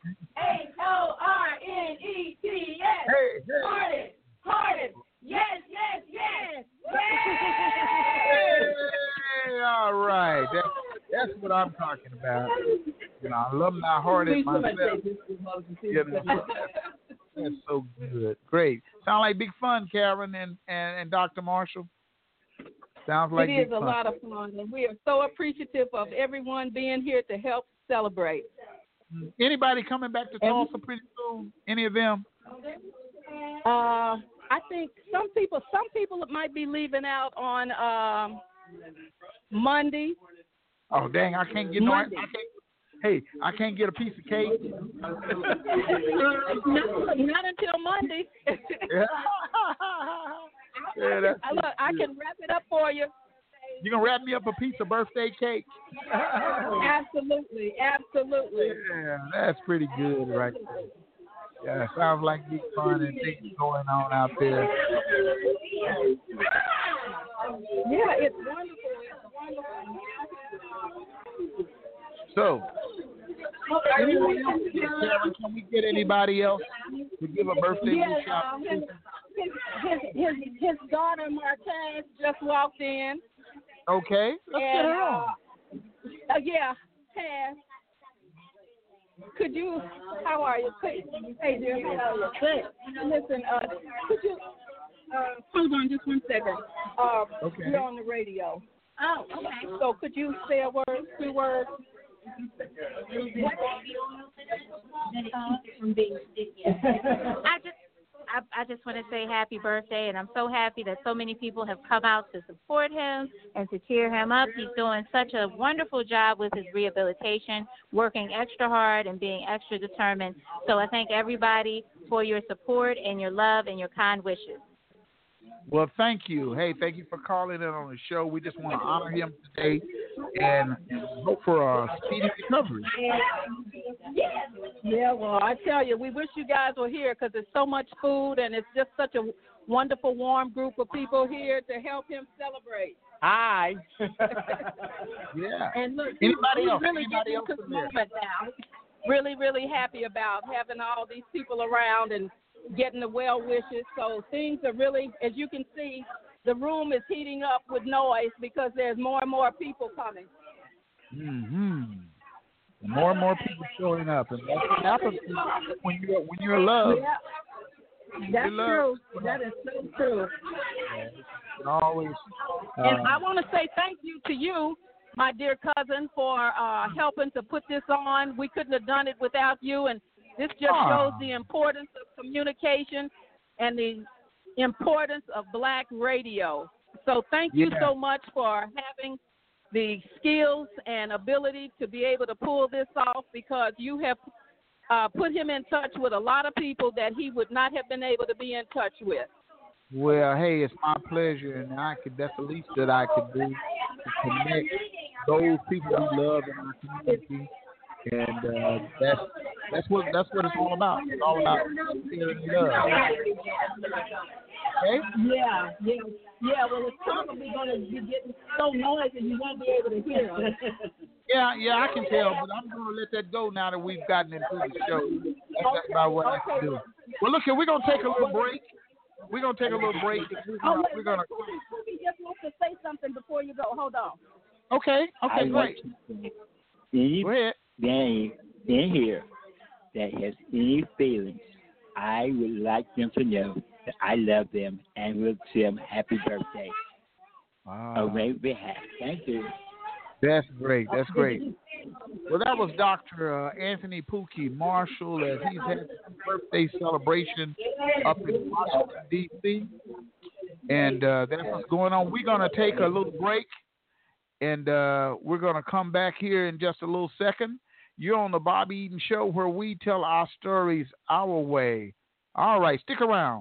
HORNETS. Hardest. Yes. Hey, all right. That's what I'm talking about. You know, alumni hearted myself. You know, that's so good. Great. Sound like big fun, Karen and Dr. Marshall. Sounds like it is a lot of fun, and we are so appreciative of everyone being here to help celebrate. Anybody coming back to Tulsa pretty soon? Any of them? I think some people might be leaving out on Monday. Oh, dang, I can't get Monday. I can't get a piece of cake. No, not until Monday. Look, I can wrap it up for you. You gonna wrap me up a piece of birthday cake? Absolutely. Yeah, that's pretty good right there. Yeah, sounds like big fun and things going on out there. Yeah, it's wonderful. So, anyone else? Karen, can we get anybody else to give a birthday wish out? His daughter Martez just walked in. Okay, let's get her on. Yeah, Taz. Could you? How are you? Hey, dear. Listen, could you? Hold on, just 1 second. Okay. You're on the radio. Oh, okay. So could you say a word, 2 words? I just want to say happy birthday, and I'm so happy that so many people have come out to support him and to cheer him up. He's doing such a wonderful job with his rehabilitation, working extra hard and being extra determined. So I thank everybody for your support and your love and your kind wishes. Well, thank you. Hey, thank you for calling in on the show. We just want to honor him today and hope for a speedy recovery. Yeah, well, I tell you, we wish you guys were here because there's so much food and it's just such a wonderful, warm group of people here to help him celebrate. Hi. Yeah. And look, Anybody he's else? really Anybody getting else into in the there? moment now. Really, really happy about having all these people around and getting the well wishes. So things are really, as you can see, the room is heating up with noise because there's more and more people coming. More and more people showing up, and that's what happens when you're loved. Yeah, that's true. That is so true. Always. And I want to say thank you to you, my dear cousin, for helping to put this on. We couldn't have done it without you, and this just shows the importance of communication and the importance of black radio. So thank you so much for having the skills and ability to be able to pull this off, because you have put him in touch with a lot of people that he would not have been able to be in touch with. Well, hey, it's my pleasure, and that's the least that I could do to connect those people we love in our community. And that's what it's all about. It's all about sharing love. Okay? Yeah. Well, it's probably going to be getting so noisy you won't be able to hear us. Yeah, I can tell, but I'm going to let that go now that we've gotten into the show. That's about what I can do. Well, look here, we're going to take a little break. We're going to take a little break. We're going to. He just wants to say something before you go. Hold on. Okay, great. Go ahead. Any in here that has any feelings, I would like them to know that I love them and will tell them happy birthday. On their behalf. Thank you. That's great. Well, that was Dr. Anthony Pookie Marshall, as he's had his birthday celebration up in Washington, D.C. And that's what's going on. We're going to take a little break, and we're going to come back here in just a little second. You're on the Bobby Eaton Show, where we tell our stories our way. All right, stick around.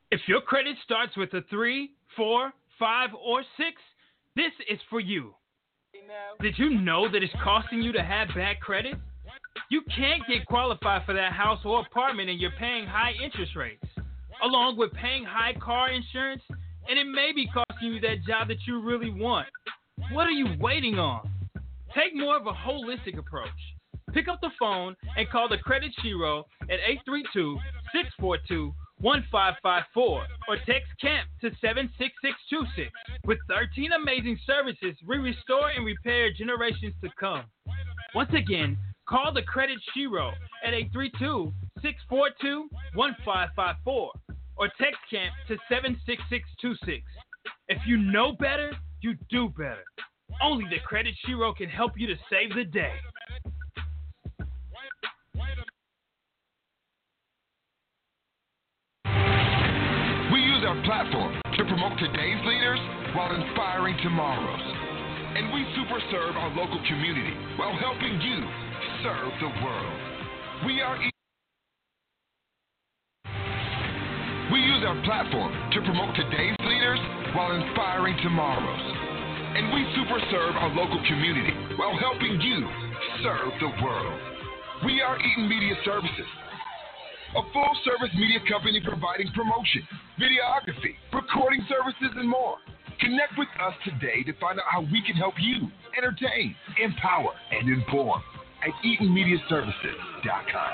If your credit starts with a 3, 4, 5, or 6, this is for you. Did you know that it's costing you to have bad credit? You can't get qualified for that house or apartment and you're paying high interest rates, along with paying high car insurance, and it may be costing you that job that you really want. What are you waiting on? Take more of a holistic approach. Pick up the phone and call the Credit Shiro at 832-642-1554 or text CAMP to 76626. With 13 amazing services, we restore and repair generations to come. Once again, call the Credit Shiro at 832-642-1554 or text CAMP to 76626. If you know better, you do better. Only the Credit Shiro can help you to save the day. We use our platform to promote today's leaders while inspiring tomorrow's. And we super serve our local community while helping you serve the world. We use our platform to promote today's leaders while inspiring tomorrow's. And we super serve our local community while helping you serve the world. We are Eaton Media Services, a full-service media company providing promotion, videography, recording services, and more. Connect with us today to find out how we can help you entertain, empower, and inform at EatonMediaServices.com.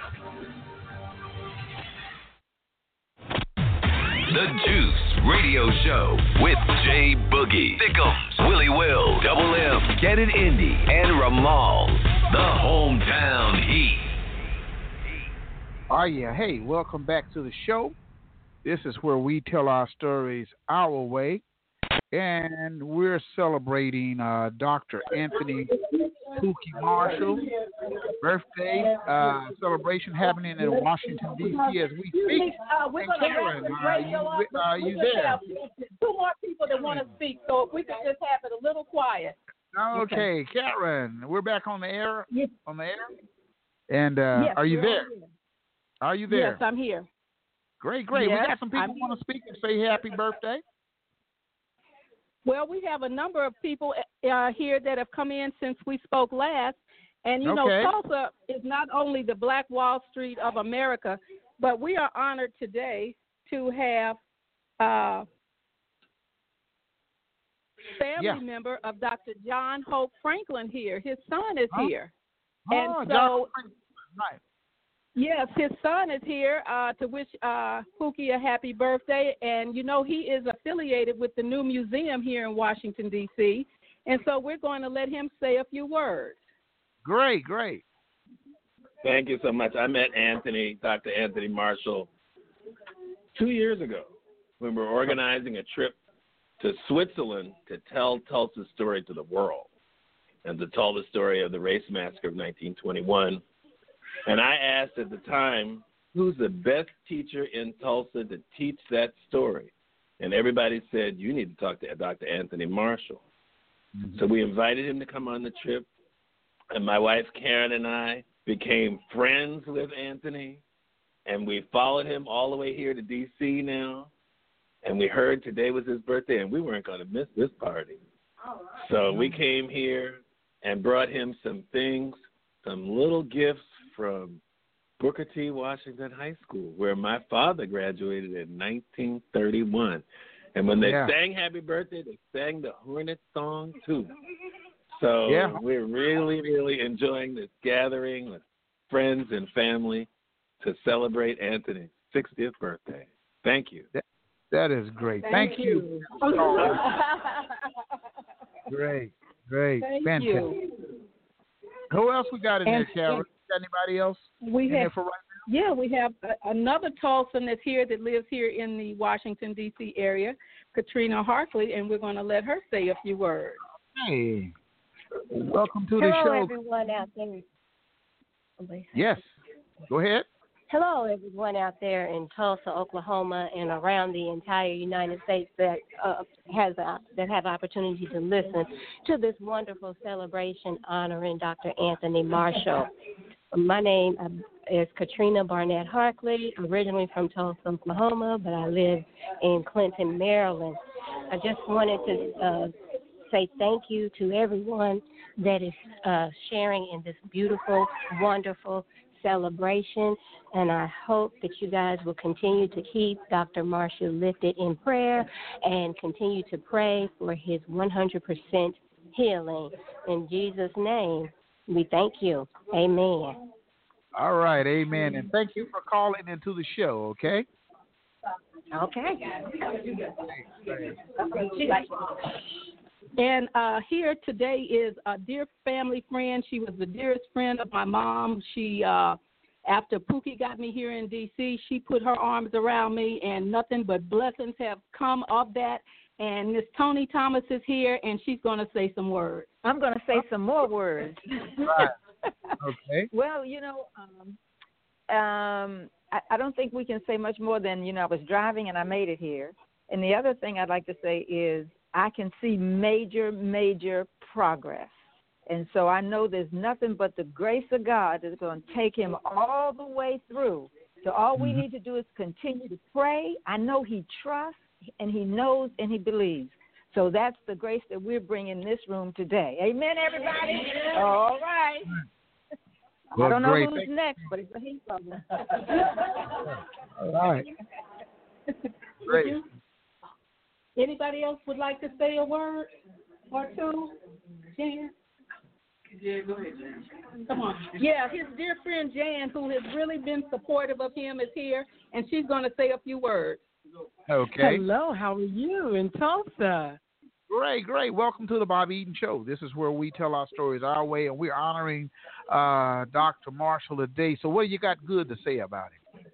The Juice Radio Show with Jay Boogie, Thickums, Willie Will, Double M, Cannon Indy, and Ramal. The hometown heat. Oh, yeah. Hey, welcome back to the show. This is where we tell our stories our way. And we're celebrating Dr. Anthony Pookie Marshall birthday celebration happening in Washington, D.C. as we speak. And Karen, are you there? Two more people that want to speak, so if we could just have it a little quiet. Okay, Karen, we're back on the air. Yes. On the air. And yes, are you there? Are you there? Yes, I'm here. Great. Yes, we got some people who want to speak and say happy birthday. Well, we have a number of people here that have come in since we spoke last. And, you know, Tulsa is not only the Black Wall Street of America, but we are honored today to have family member of Dr. John Hope Franklin here. His son is here. And so, right. Yes, his son is here to wish Pookie a happy birthday. And, you know, he is affiliated with the new museum here in Washington, D.C. And so we're going to let him say a few words. Great. Thank you so much. I met Dr. Anthony Marshall 2 years ago when we were organizing a trip to Switzerland to tell Tulsa's story to the world and to tell the story of the race massacre of 1921. And I asked at the time, who's the best teacher in Tulsa to teach that story? And everybody said, you need to talk to Dr. Anthony Marshall. Mm-hmm. So we invited him to come on the trip. And my wife, Karen, and I became friends with Anthony. And we followed him all the way here to D.C. now. And we heard today was his birthday, and we weren't going to miss this party. So we came here and brought him some things, some little gifts from Booker T. Washington High School, where my father graduated in 1931. And when they sang Happy Birthday, they sang the Hornet song, too. So we're really, really enjoying this gathering with friends and family to celebrate Anthony's 60th birthday. Thank you. That is great. Thank you. Great. Thank you. Who else we got in there, Karen? Got anybody else we there for right now? Yeah, we have another Tulsan that's here that lives here in the Washington, D.C. area, Katrina Harkley, and we're going to let her say a few words. Hey, welcome to the show. Hello, everyone out there. Yes, go ahead. Hello, everyone out there in Tulsa, Oklahoma, and around the entire United States that have opportunity to listen to this wonderful celebration honoring Dr. Anthony Marshall. My name, is Katrina Barnett Harkley, originally from Tulsa, Oklahoma, but I live in Clinton, Maryland. I just wanted to say thank you to everyone that is sharing in this beautiful, wonderful celebration, and I hope that you guys will continue to keep Dr. Marshall lifted in prayer and continue to pray for his 100% healing. In Jesus' name, we thank you. Amen. All right, amen, and thank you for calling into the show, okay? Okay. And here today is a dear family friend. She was the dearest friend of my mom. She, after Pookie got me here in D.C., she put her arms around me, and nothing but blessings have come of that. And Miss Tony Thomas is here, and she's going to say some words. I'm going to say some more words. Right. Okay. Well, I don't think we can say much more than, I was driving and I made it here. And the other thing I'd like to say is I can see major, major progress. And so I know there's nothing but the grace of God that's going to take him all the way through. So all we need to do is continue to pray. I know he trusts and he knows and he believes. So that's the grace that we're bringing in this room today. Amen, everybody? All right. Well, I don't know great. who's next, but it's a he problem. All right. Great. Anybody else would like to say a word or two? Jan? Yeah, go ahead, Jan. Come on. Yeah, his dear friend Jan, who has really been supportive of him, is here, and she's going to say a few words. Okay. Hello, how are you in Tulsa? Great. Welcome to the Bobby Eaton Show. This is where we tell our stories our way, and we're honoring Dr. Marshall today. So what do you got good to say about him?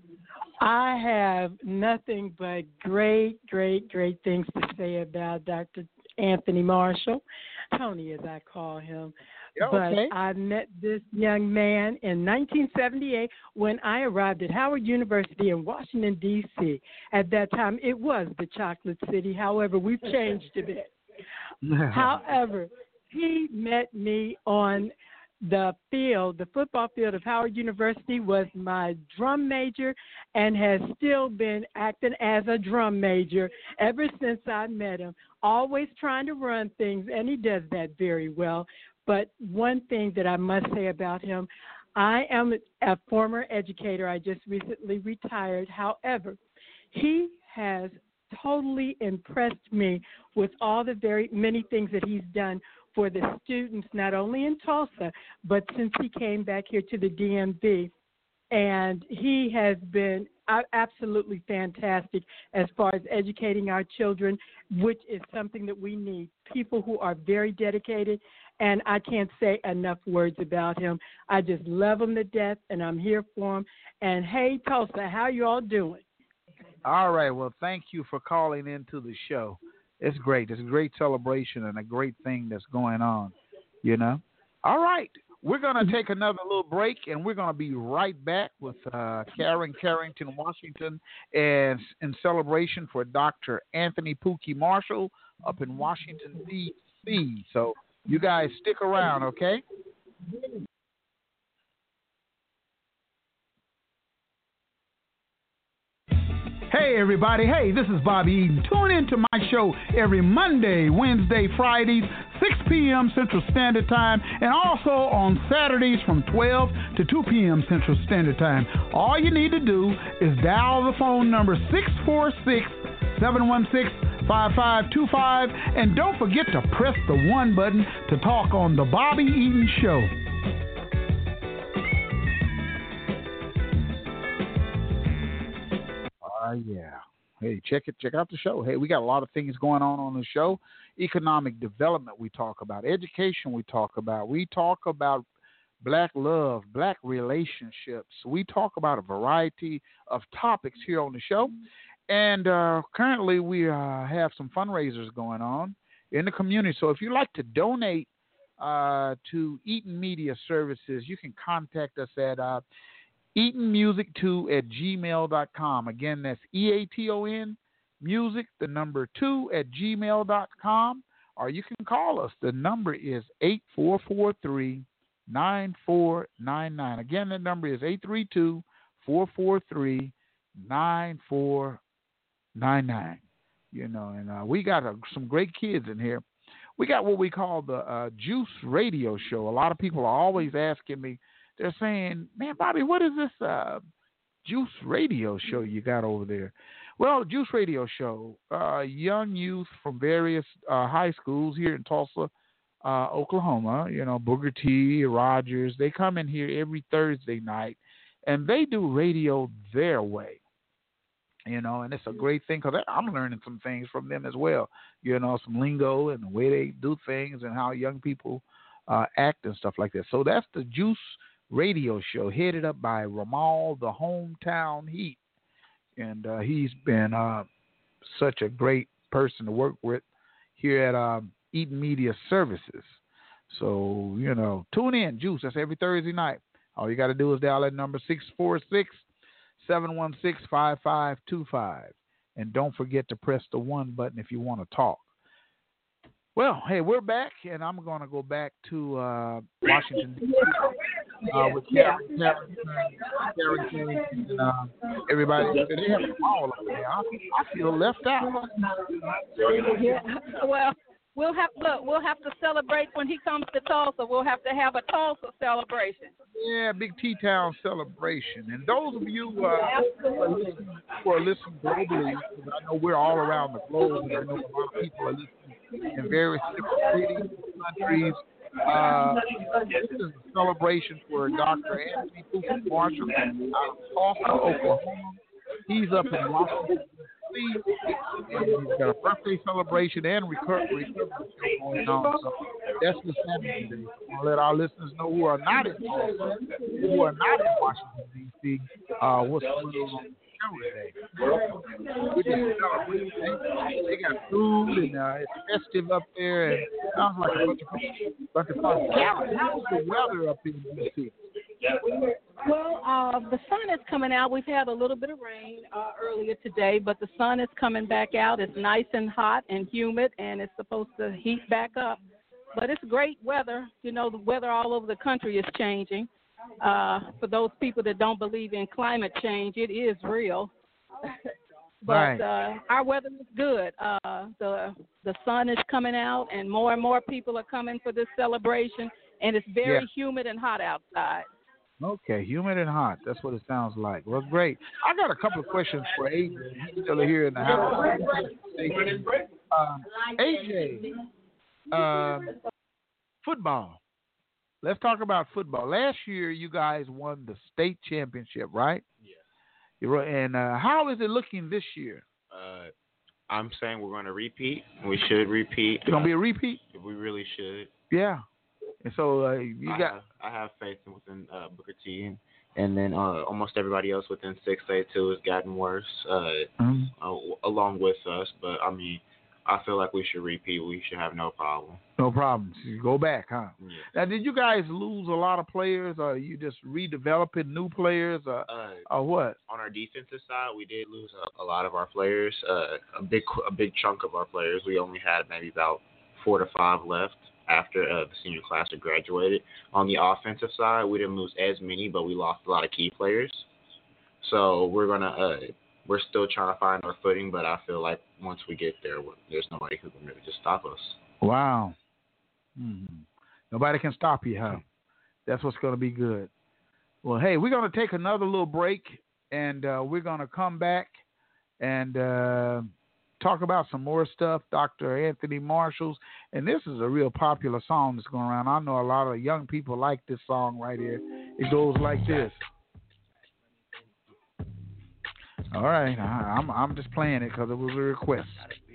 I have nothing but great things to say about Dr. Anthony Marshall, Tony as I call him. Yeah, okay. But I met this young man in 1978 when I arrived at Howard University in Washington, D.C. At that time, it was the Chocolate City. However, we've changed a bit. However, he met me on the football field of Howard University, was my drum major, and has still been acting as a drum major ever since I met him, always trying to run things, and he does that very well. But one thing that I must say about him, I am a former educator. I just recently retired. However, he has totally impressed me with all the very many things that he's done for the students, not only in Tulsa, but since he came back here to the DMV. And he has been absolutely fantastic as far as educating our children, which is something that we need, people who are very dedicated. And I can't say enough words about him. I just love him to death, and I'm here for him. And, hey, Tulsa, how you all doing? All right. Well, thank you for calling into the show. It's great. It's a great celebration and a great thing that's going on, All right. We're going to take another little break, and we're going to be right back with Karen Carrington, Washington, and in celebration for Dr. Anthony Pookie Marshall up in Washington, D.C. So you guys stick around, okay? Hey, everybody. Hey, this is Bobby Eaton. Tune in to my show every Monday, Wednesday, Fridays, 6 p.m. Central Standard Time, and also on Saturdays from 12 to 2 p.m. Central Standard Time. All you need to do is dial the phone number 646-716-5525, and don't forget to press the 1 button to talk on The Bobby Eaton Show. Yeah. Hey, check out the show. Hey, we got a lot of things going on the show. Economic development we talk about. Education we talk about. We talk about black love, black relationships. We talk about a variety of topics here on the show. And currently we have some fundraisers going on in the community. So if you'd like to donate to Eaton Media Services, you can contact us at EatonMusic2@gmail.com. Again, that's EATON music, the number 2@gmail.com. Or you can call us. The number is 8443-6 9499. Again, the number is 832-443-9499. You know, and we got some great kids in here. We got what we call the Juice Radio Show. A lot of people are always asking me, they're saying, man, Bobby, what is this Juice Radio Show you got over there? Well, Juice Radio Show, young youth from various high schools here in Tulsa, Oklahoma, you know, Booker T, Rogers, they come in here every Thursday night, and they do radio their way. You know, and it's a great thing because I'm learning some things from them as well. You know, some lingo and the way they do things and how young people act and stuff like that. So that's the Juice Radio Show, headed up by Ramal, the Hometown Heat. And he's been such a great person to work with here at Eaton Media Services. So, you know, tune in, Juice. That's every Thursday night. All you got to do is dial that number 646-716-5525. And don't forget to press the 1 button if you want to talk. Well, hey, we're back, and I'm going to go back to Washington, D.C. With Karen and everybody. They have them all up there. I feel left out. Yeah, well, we'll have to celebrate when he comes to Tulsa. We'll have to have a Tulsa celebration. Yeah, big T-Town celebration. And those of you who are listening globally, I know we're all around the globe, and I know a lot of people are listening in various different cities, countries. This is a celebration for Dr. Anthony Marshall out of Tulsa, Oklahoma. He's up in Washington, D.C., and he's got a birthday celebration and recovery show going on. So that's what's happening today. I'll let our listeners know who are not in Tulsa, who are not in Washington, D.C., what's going on the show today. We just celebrate. They got food, and it's festive up there, and it sounds like a bunch of fun. How's the weather up in D.C.? Well, the sun is coming out. We've had a little bit of rain earlier today, but the sun is coming back out. It's nice and hot and humid, and it's supposed to heat back up. But it's great weather. You know, the weather all over the country is changing. For those people that don't believe in climate change, it is real. But our weather is good. The sun is coming out, and more people are coming for this celebration, and it's very humid and hot outside. Okay, humid and hot. That's what it sounds like. Well, great. I got a couple of questions for AJ. He's still here in the house. AJ, football. Let's talk about football. Last year, you guys won the state championship, right? Yes. And how is it looking this year? I'm saying we're going to repeat. We should repeat. It's going to be a repeat? We really should. Yeah. And so I have faith within Booker T, and then almost everybody else within 6A too has gotten worse, along with us. But I mean, I feel like we should repeat. We should have no problem. No problem. So you go back, huh? Yeah. Now, did you guys lose a lot of players, or are you just redeveloping new players, or what? On our defensive side, we did lose a lot of our players. A big chunk of our players. We only had maybe about 4 to 5 left after the senior class had graduated. On the offensive side, we didn't lose as many, but we lost a lot of key players. So we're still trying to find our footing, but I feel like once we get there, there's nobody who can really just stop us. Wow. Mm-hmm. Nobody can stop you, huh? That's what's going to be good. Well, hey, we're going to take another little break, and we're going to come back and talk about some more stuff, Dr. Anthony Marshall's. And this is a real popular song that's going around. I know a lot of young people like this song right here. It goes like this. All right, I'm just playing it because it was a request.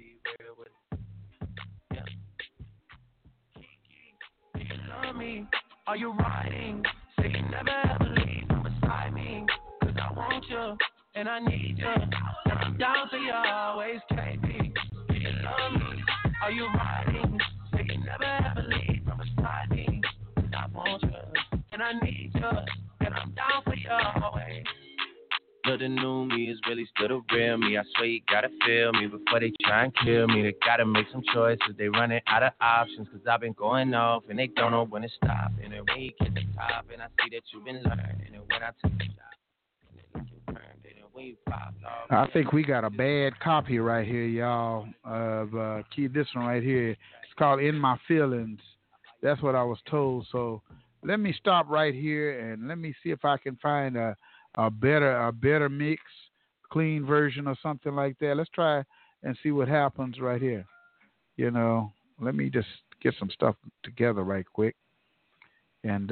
Are you riding? Say you never ever leave from beside me. Cause I want you and I need you. And I'm down for you always, KB. Do you love me? Are you riding? Say you never ever leave from beside me. Cause I want you and I need you. And I'm down for you always. Look, the new me is really still the real me. I swear you gotta feel me before they try and kill me. They gotta make some choices. They running out of options. Cause I've been going off and they don't know when to stop. And then when you get to the top and I see that you've been learning. And when I take the shot, and then you burned. And then when you pop off. I think we got a bad copy right here, y'all, of this one right here. It's called In My Feelings. That's what I was told. So let me stop right here and let me see if I can find a better mix, clean version or something like that. Let's try and see what happens right here. You know, let me just get some stuff together right quick. And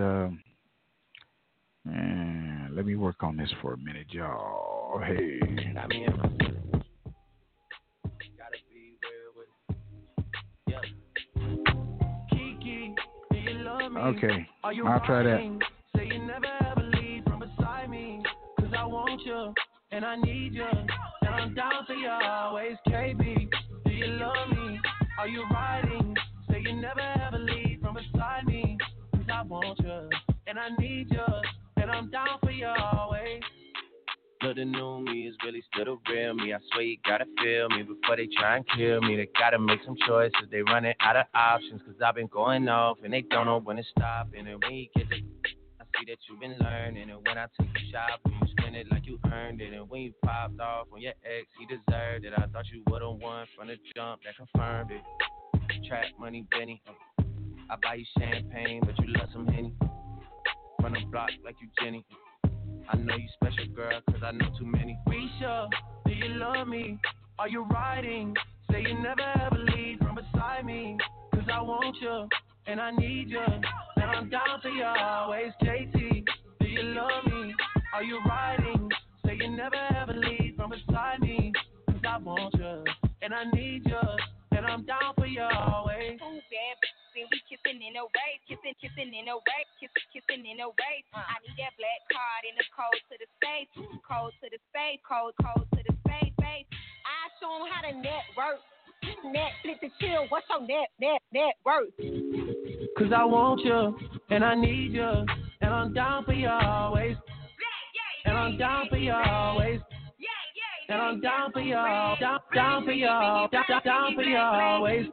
let me work on this for a minute, y'all. Hey. Got me in my feelings. Gotta be real with it. Yeah. Kiki, do you love me? Okay, I'll try that. Say you never ever leave from beside me. Cause I want you, and I need you. And I'm down for you always, KB. Do you love me? Are you riding? Say you never ever leave from beside me. Cause I want you, and I need you. And I'm down for you always. Look, the new me is really still the real me. I swear you gotta feel me before they try and kill me. They gotta make some choices. They running out of options. Cause I've been going off and they don't know when to stop. And then when you get to I see that you've been learning. And when I take you shopping, you spend it like you earned it. And when you popped off on your ex, he deserved it. I thought you would've won from the jump, that confirmed it. Trap money, Benny. I buy you champagne, but you love some Henny. Run the block like you Jenny. I know you special, girl, cause I know too many. Risha, do you love me? Are you riding? Say you never ever leave from beside me. Cause I want you, and I need you. And I'm down for you always, JT. Do you love me? Are you riding? Say you never ever leave from beside me. Cause I want you, and I need you. And I'm down for you always. Ooh, bad. We kissing in a way, kissing in a way, kissing in a way. I need that black card in the code to the space, code to the space, code to the space. I show 'em how to network. Netflix and chill. What's your net worth? Cause I want you, and I need you, and I'm down for you always. And I'm down for you always. And I'm down for you, down for you, down for you always.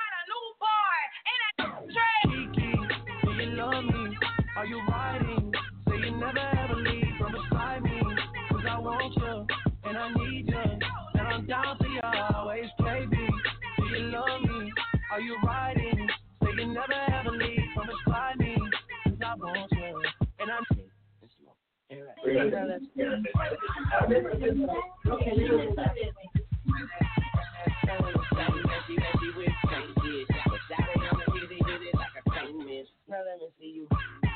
Kiki, do you love me? Are you riding? Say you never ever leave from beside me. Cause I want you, and I need you. And I'm down for you always, KB. Do you love me? Are you riding? Say you never ever leave from beside me. Cause I want you, and I'm Now let me see you.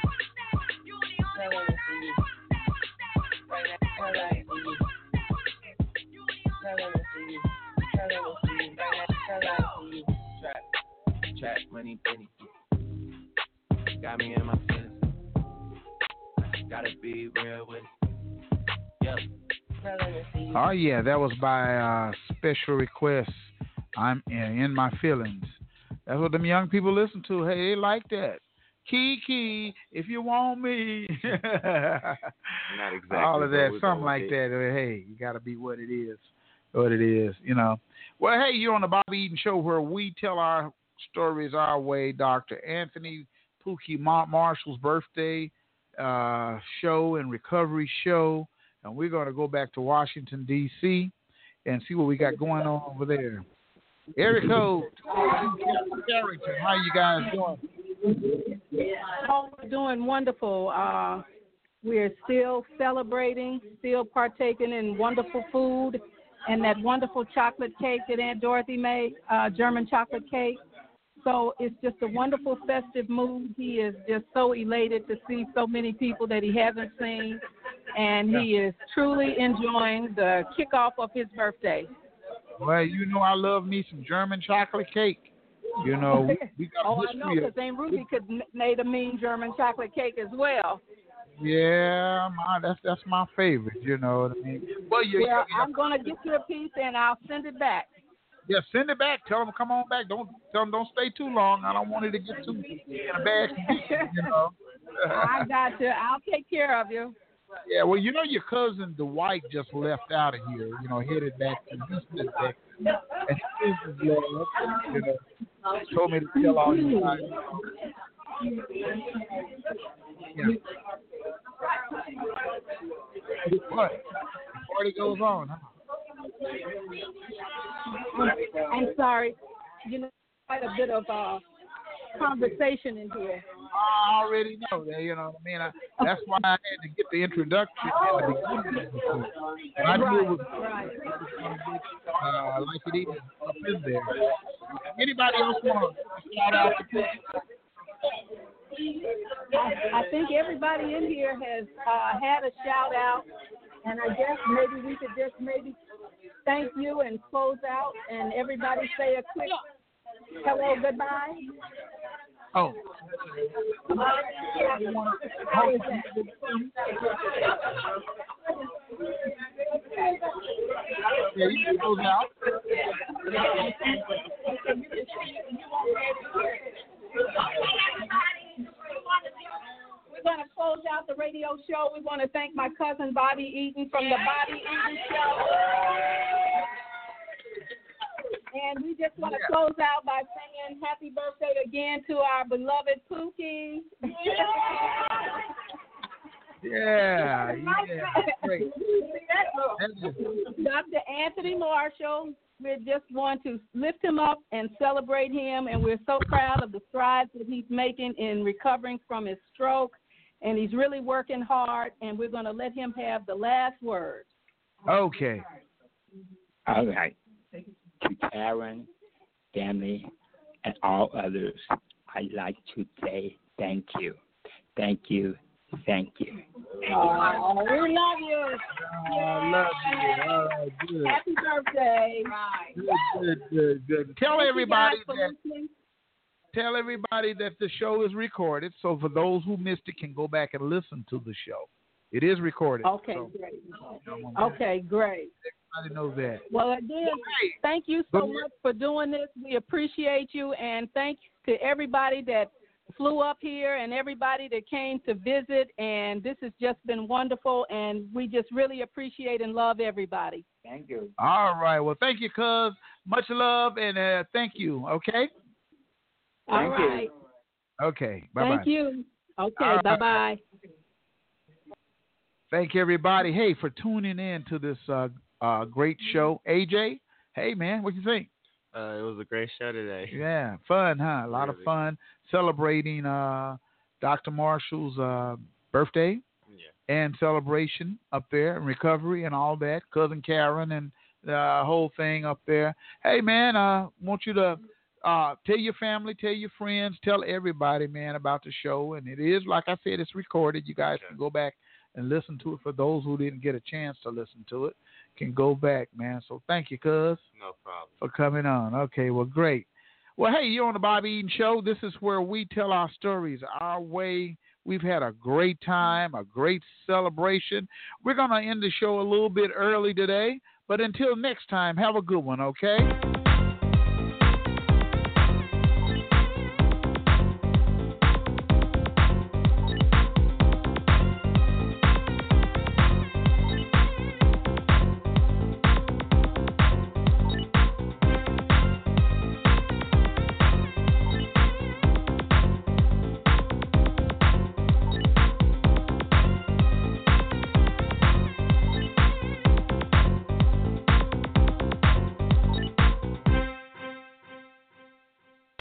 Trap money, Benny. Got me in my feelings. Gotta be real with it. Yep. Oh yeah, that was by special request. I'm in my feelings. That's what them young people listen to. Hey, they like that. Kiki, if you want me. Not exactly. All of that, something like that. Hey, you got to be what it is. What it is, you know. Well, hey, you're on the Bobby Eaton Show where we tell our stories our way. Dr. Anthony Pookie Marshall's birthday show and recovery show. And we're going to go back to Washington, D.C. and see what we got going on over there. Area code, Carrington. How you guys doing? Oh, we're doing wonderful. We're still celebrating, still partaking in wonderful food and that wonderful chocolate cake that Aunt Dorothy made, German chocolate cake. So it's just a wonderful festive mood. He is just so elated to see so many people that he hasn't seen, and he is truly enjoying the kickoff of his birthday. Well, you know I love me some German chocolate cake. You know, we got I know, because Aunt Ruby could made a mean German chocolate cake as well. Yeah, that's my favorite. You know what I mean? Well, I'm gonna get you a piece and I'll send it back. Yeah, send it back. Tell them come on back. Don't stay too long. I don't want it to get too in a bad condition. You know. I got you. I'll take care of you. Yeah, well, you know, your cousin Dwight just left out of here, you know, headed back to Houston, Texas. And he is love, you know, told me to tell all you guys. Yeah. What? The party goes on, huh? I'm sorry. You know, quite a bit of conversation in here. I already know that, you know what I mean? That's why I had to get the introduction at the beginning. And I knew it was like it is up in there. Anybody else want to shout out to people? I think everybody in here has had a shout out, and I guess maybe we could just maybe thank you and close out, and everybody say a quick hello, goodbye. Oh. How is that? Yeah, you can close out. We're going to close out the radio show. We want to thank my cousin Bobby Eaton from the Bobby Eaton Show. And we just want to close out by saying happy birthday again to our beloved Pookie. Yeah, great. Dr. Anthony Marshall, we just want to lift him up and celebrate him, and we're so proud of the strides that he's making in recovering from his stroke, and he's really working hard, and we're going to let him have the last word. Okay. All right. To Karen, family, and all others, I'd like to say thank you. Thank you. Thank you. Oh, we love you. I love you. All right, good. Happy birthday. Good. Tell everybody that the show is recorded, so for those who missed it can go back and listen to the show. It is recorded. Okay, so, great. Okay, great. Everybody knows that. Well, again, thank you so much for doing this. We appreciate you, and thanks to everybody that flew up here and everybody that came to visit, and this has just been wonderful, and we just really appreciate and love everybody. Thank you. All right. Well, thank you, cuz. Much love, and thank you, okay? All right. Okay. Bye-bye. Thank you. Okay, All bye-bye. Right. Thank you, everybody. Hey, for tuning in to this great show. AJ, hey, man, what you think? It was a great show today. Yeah, fun, huh? A lot of fun celebrating Dr. Marshall's birthday and celebration up there and recovery and all that. Cousin Karen and the whole thing up there. Hey, man, I want you to tell your family, tell your friends, tell everybody, man, about the show. And it is, like I said, it's recorded. You guys can go back and listen to it. For those who didn't get a chance to listen to it, can go back, man. So thank you, cuz. No problem. For coming on. Okay, well, great. Well, hey, you're on the Bobby Eaton Show. This is where we tell our stories our way. We've had a great time, a great celebration. We're going to end the show a little bit early today, but until next time, have a good one, okay?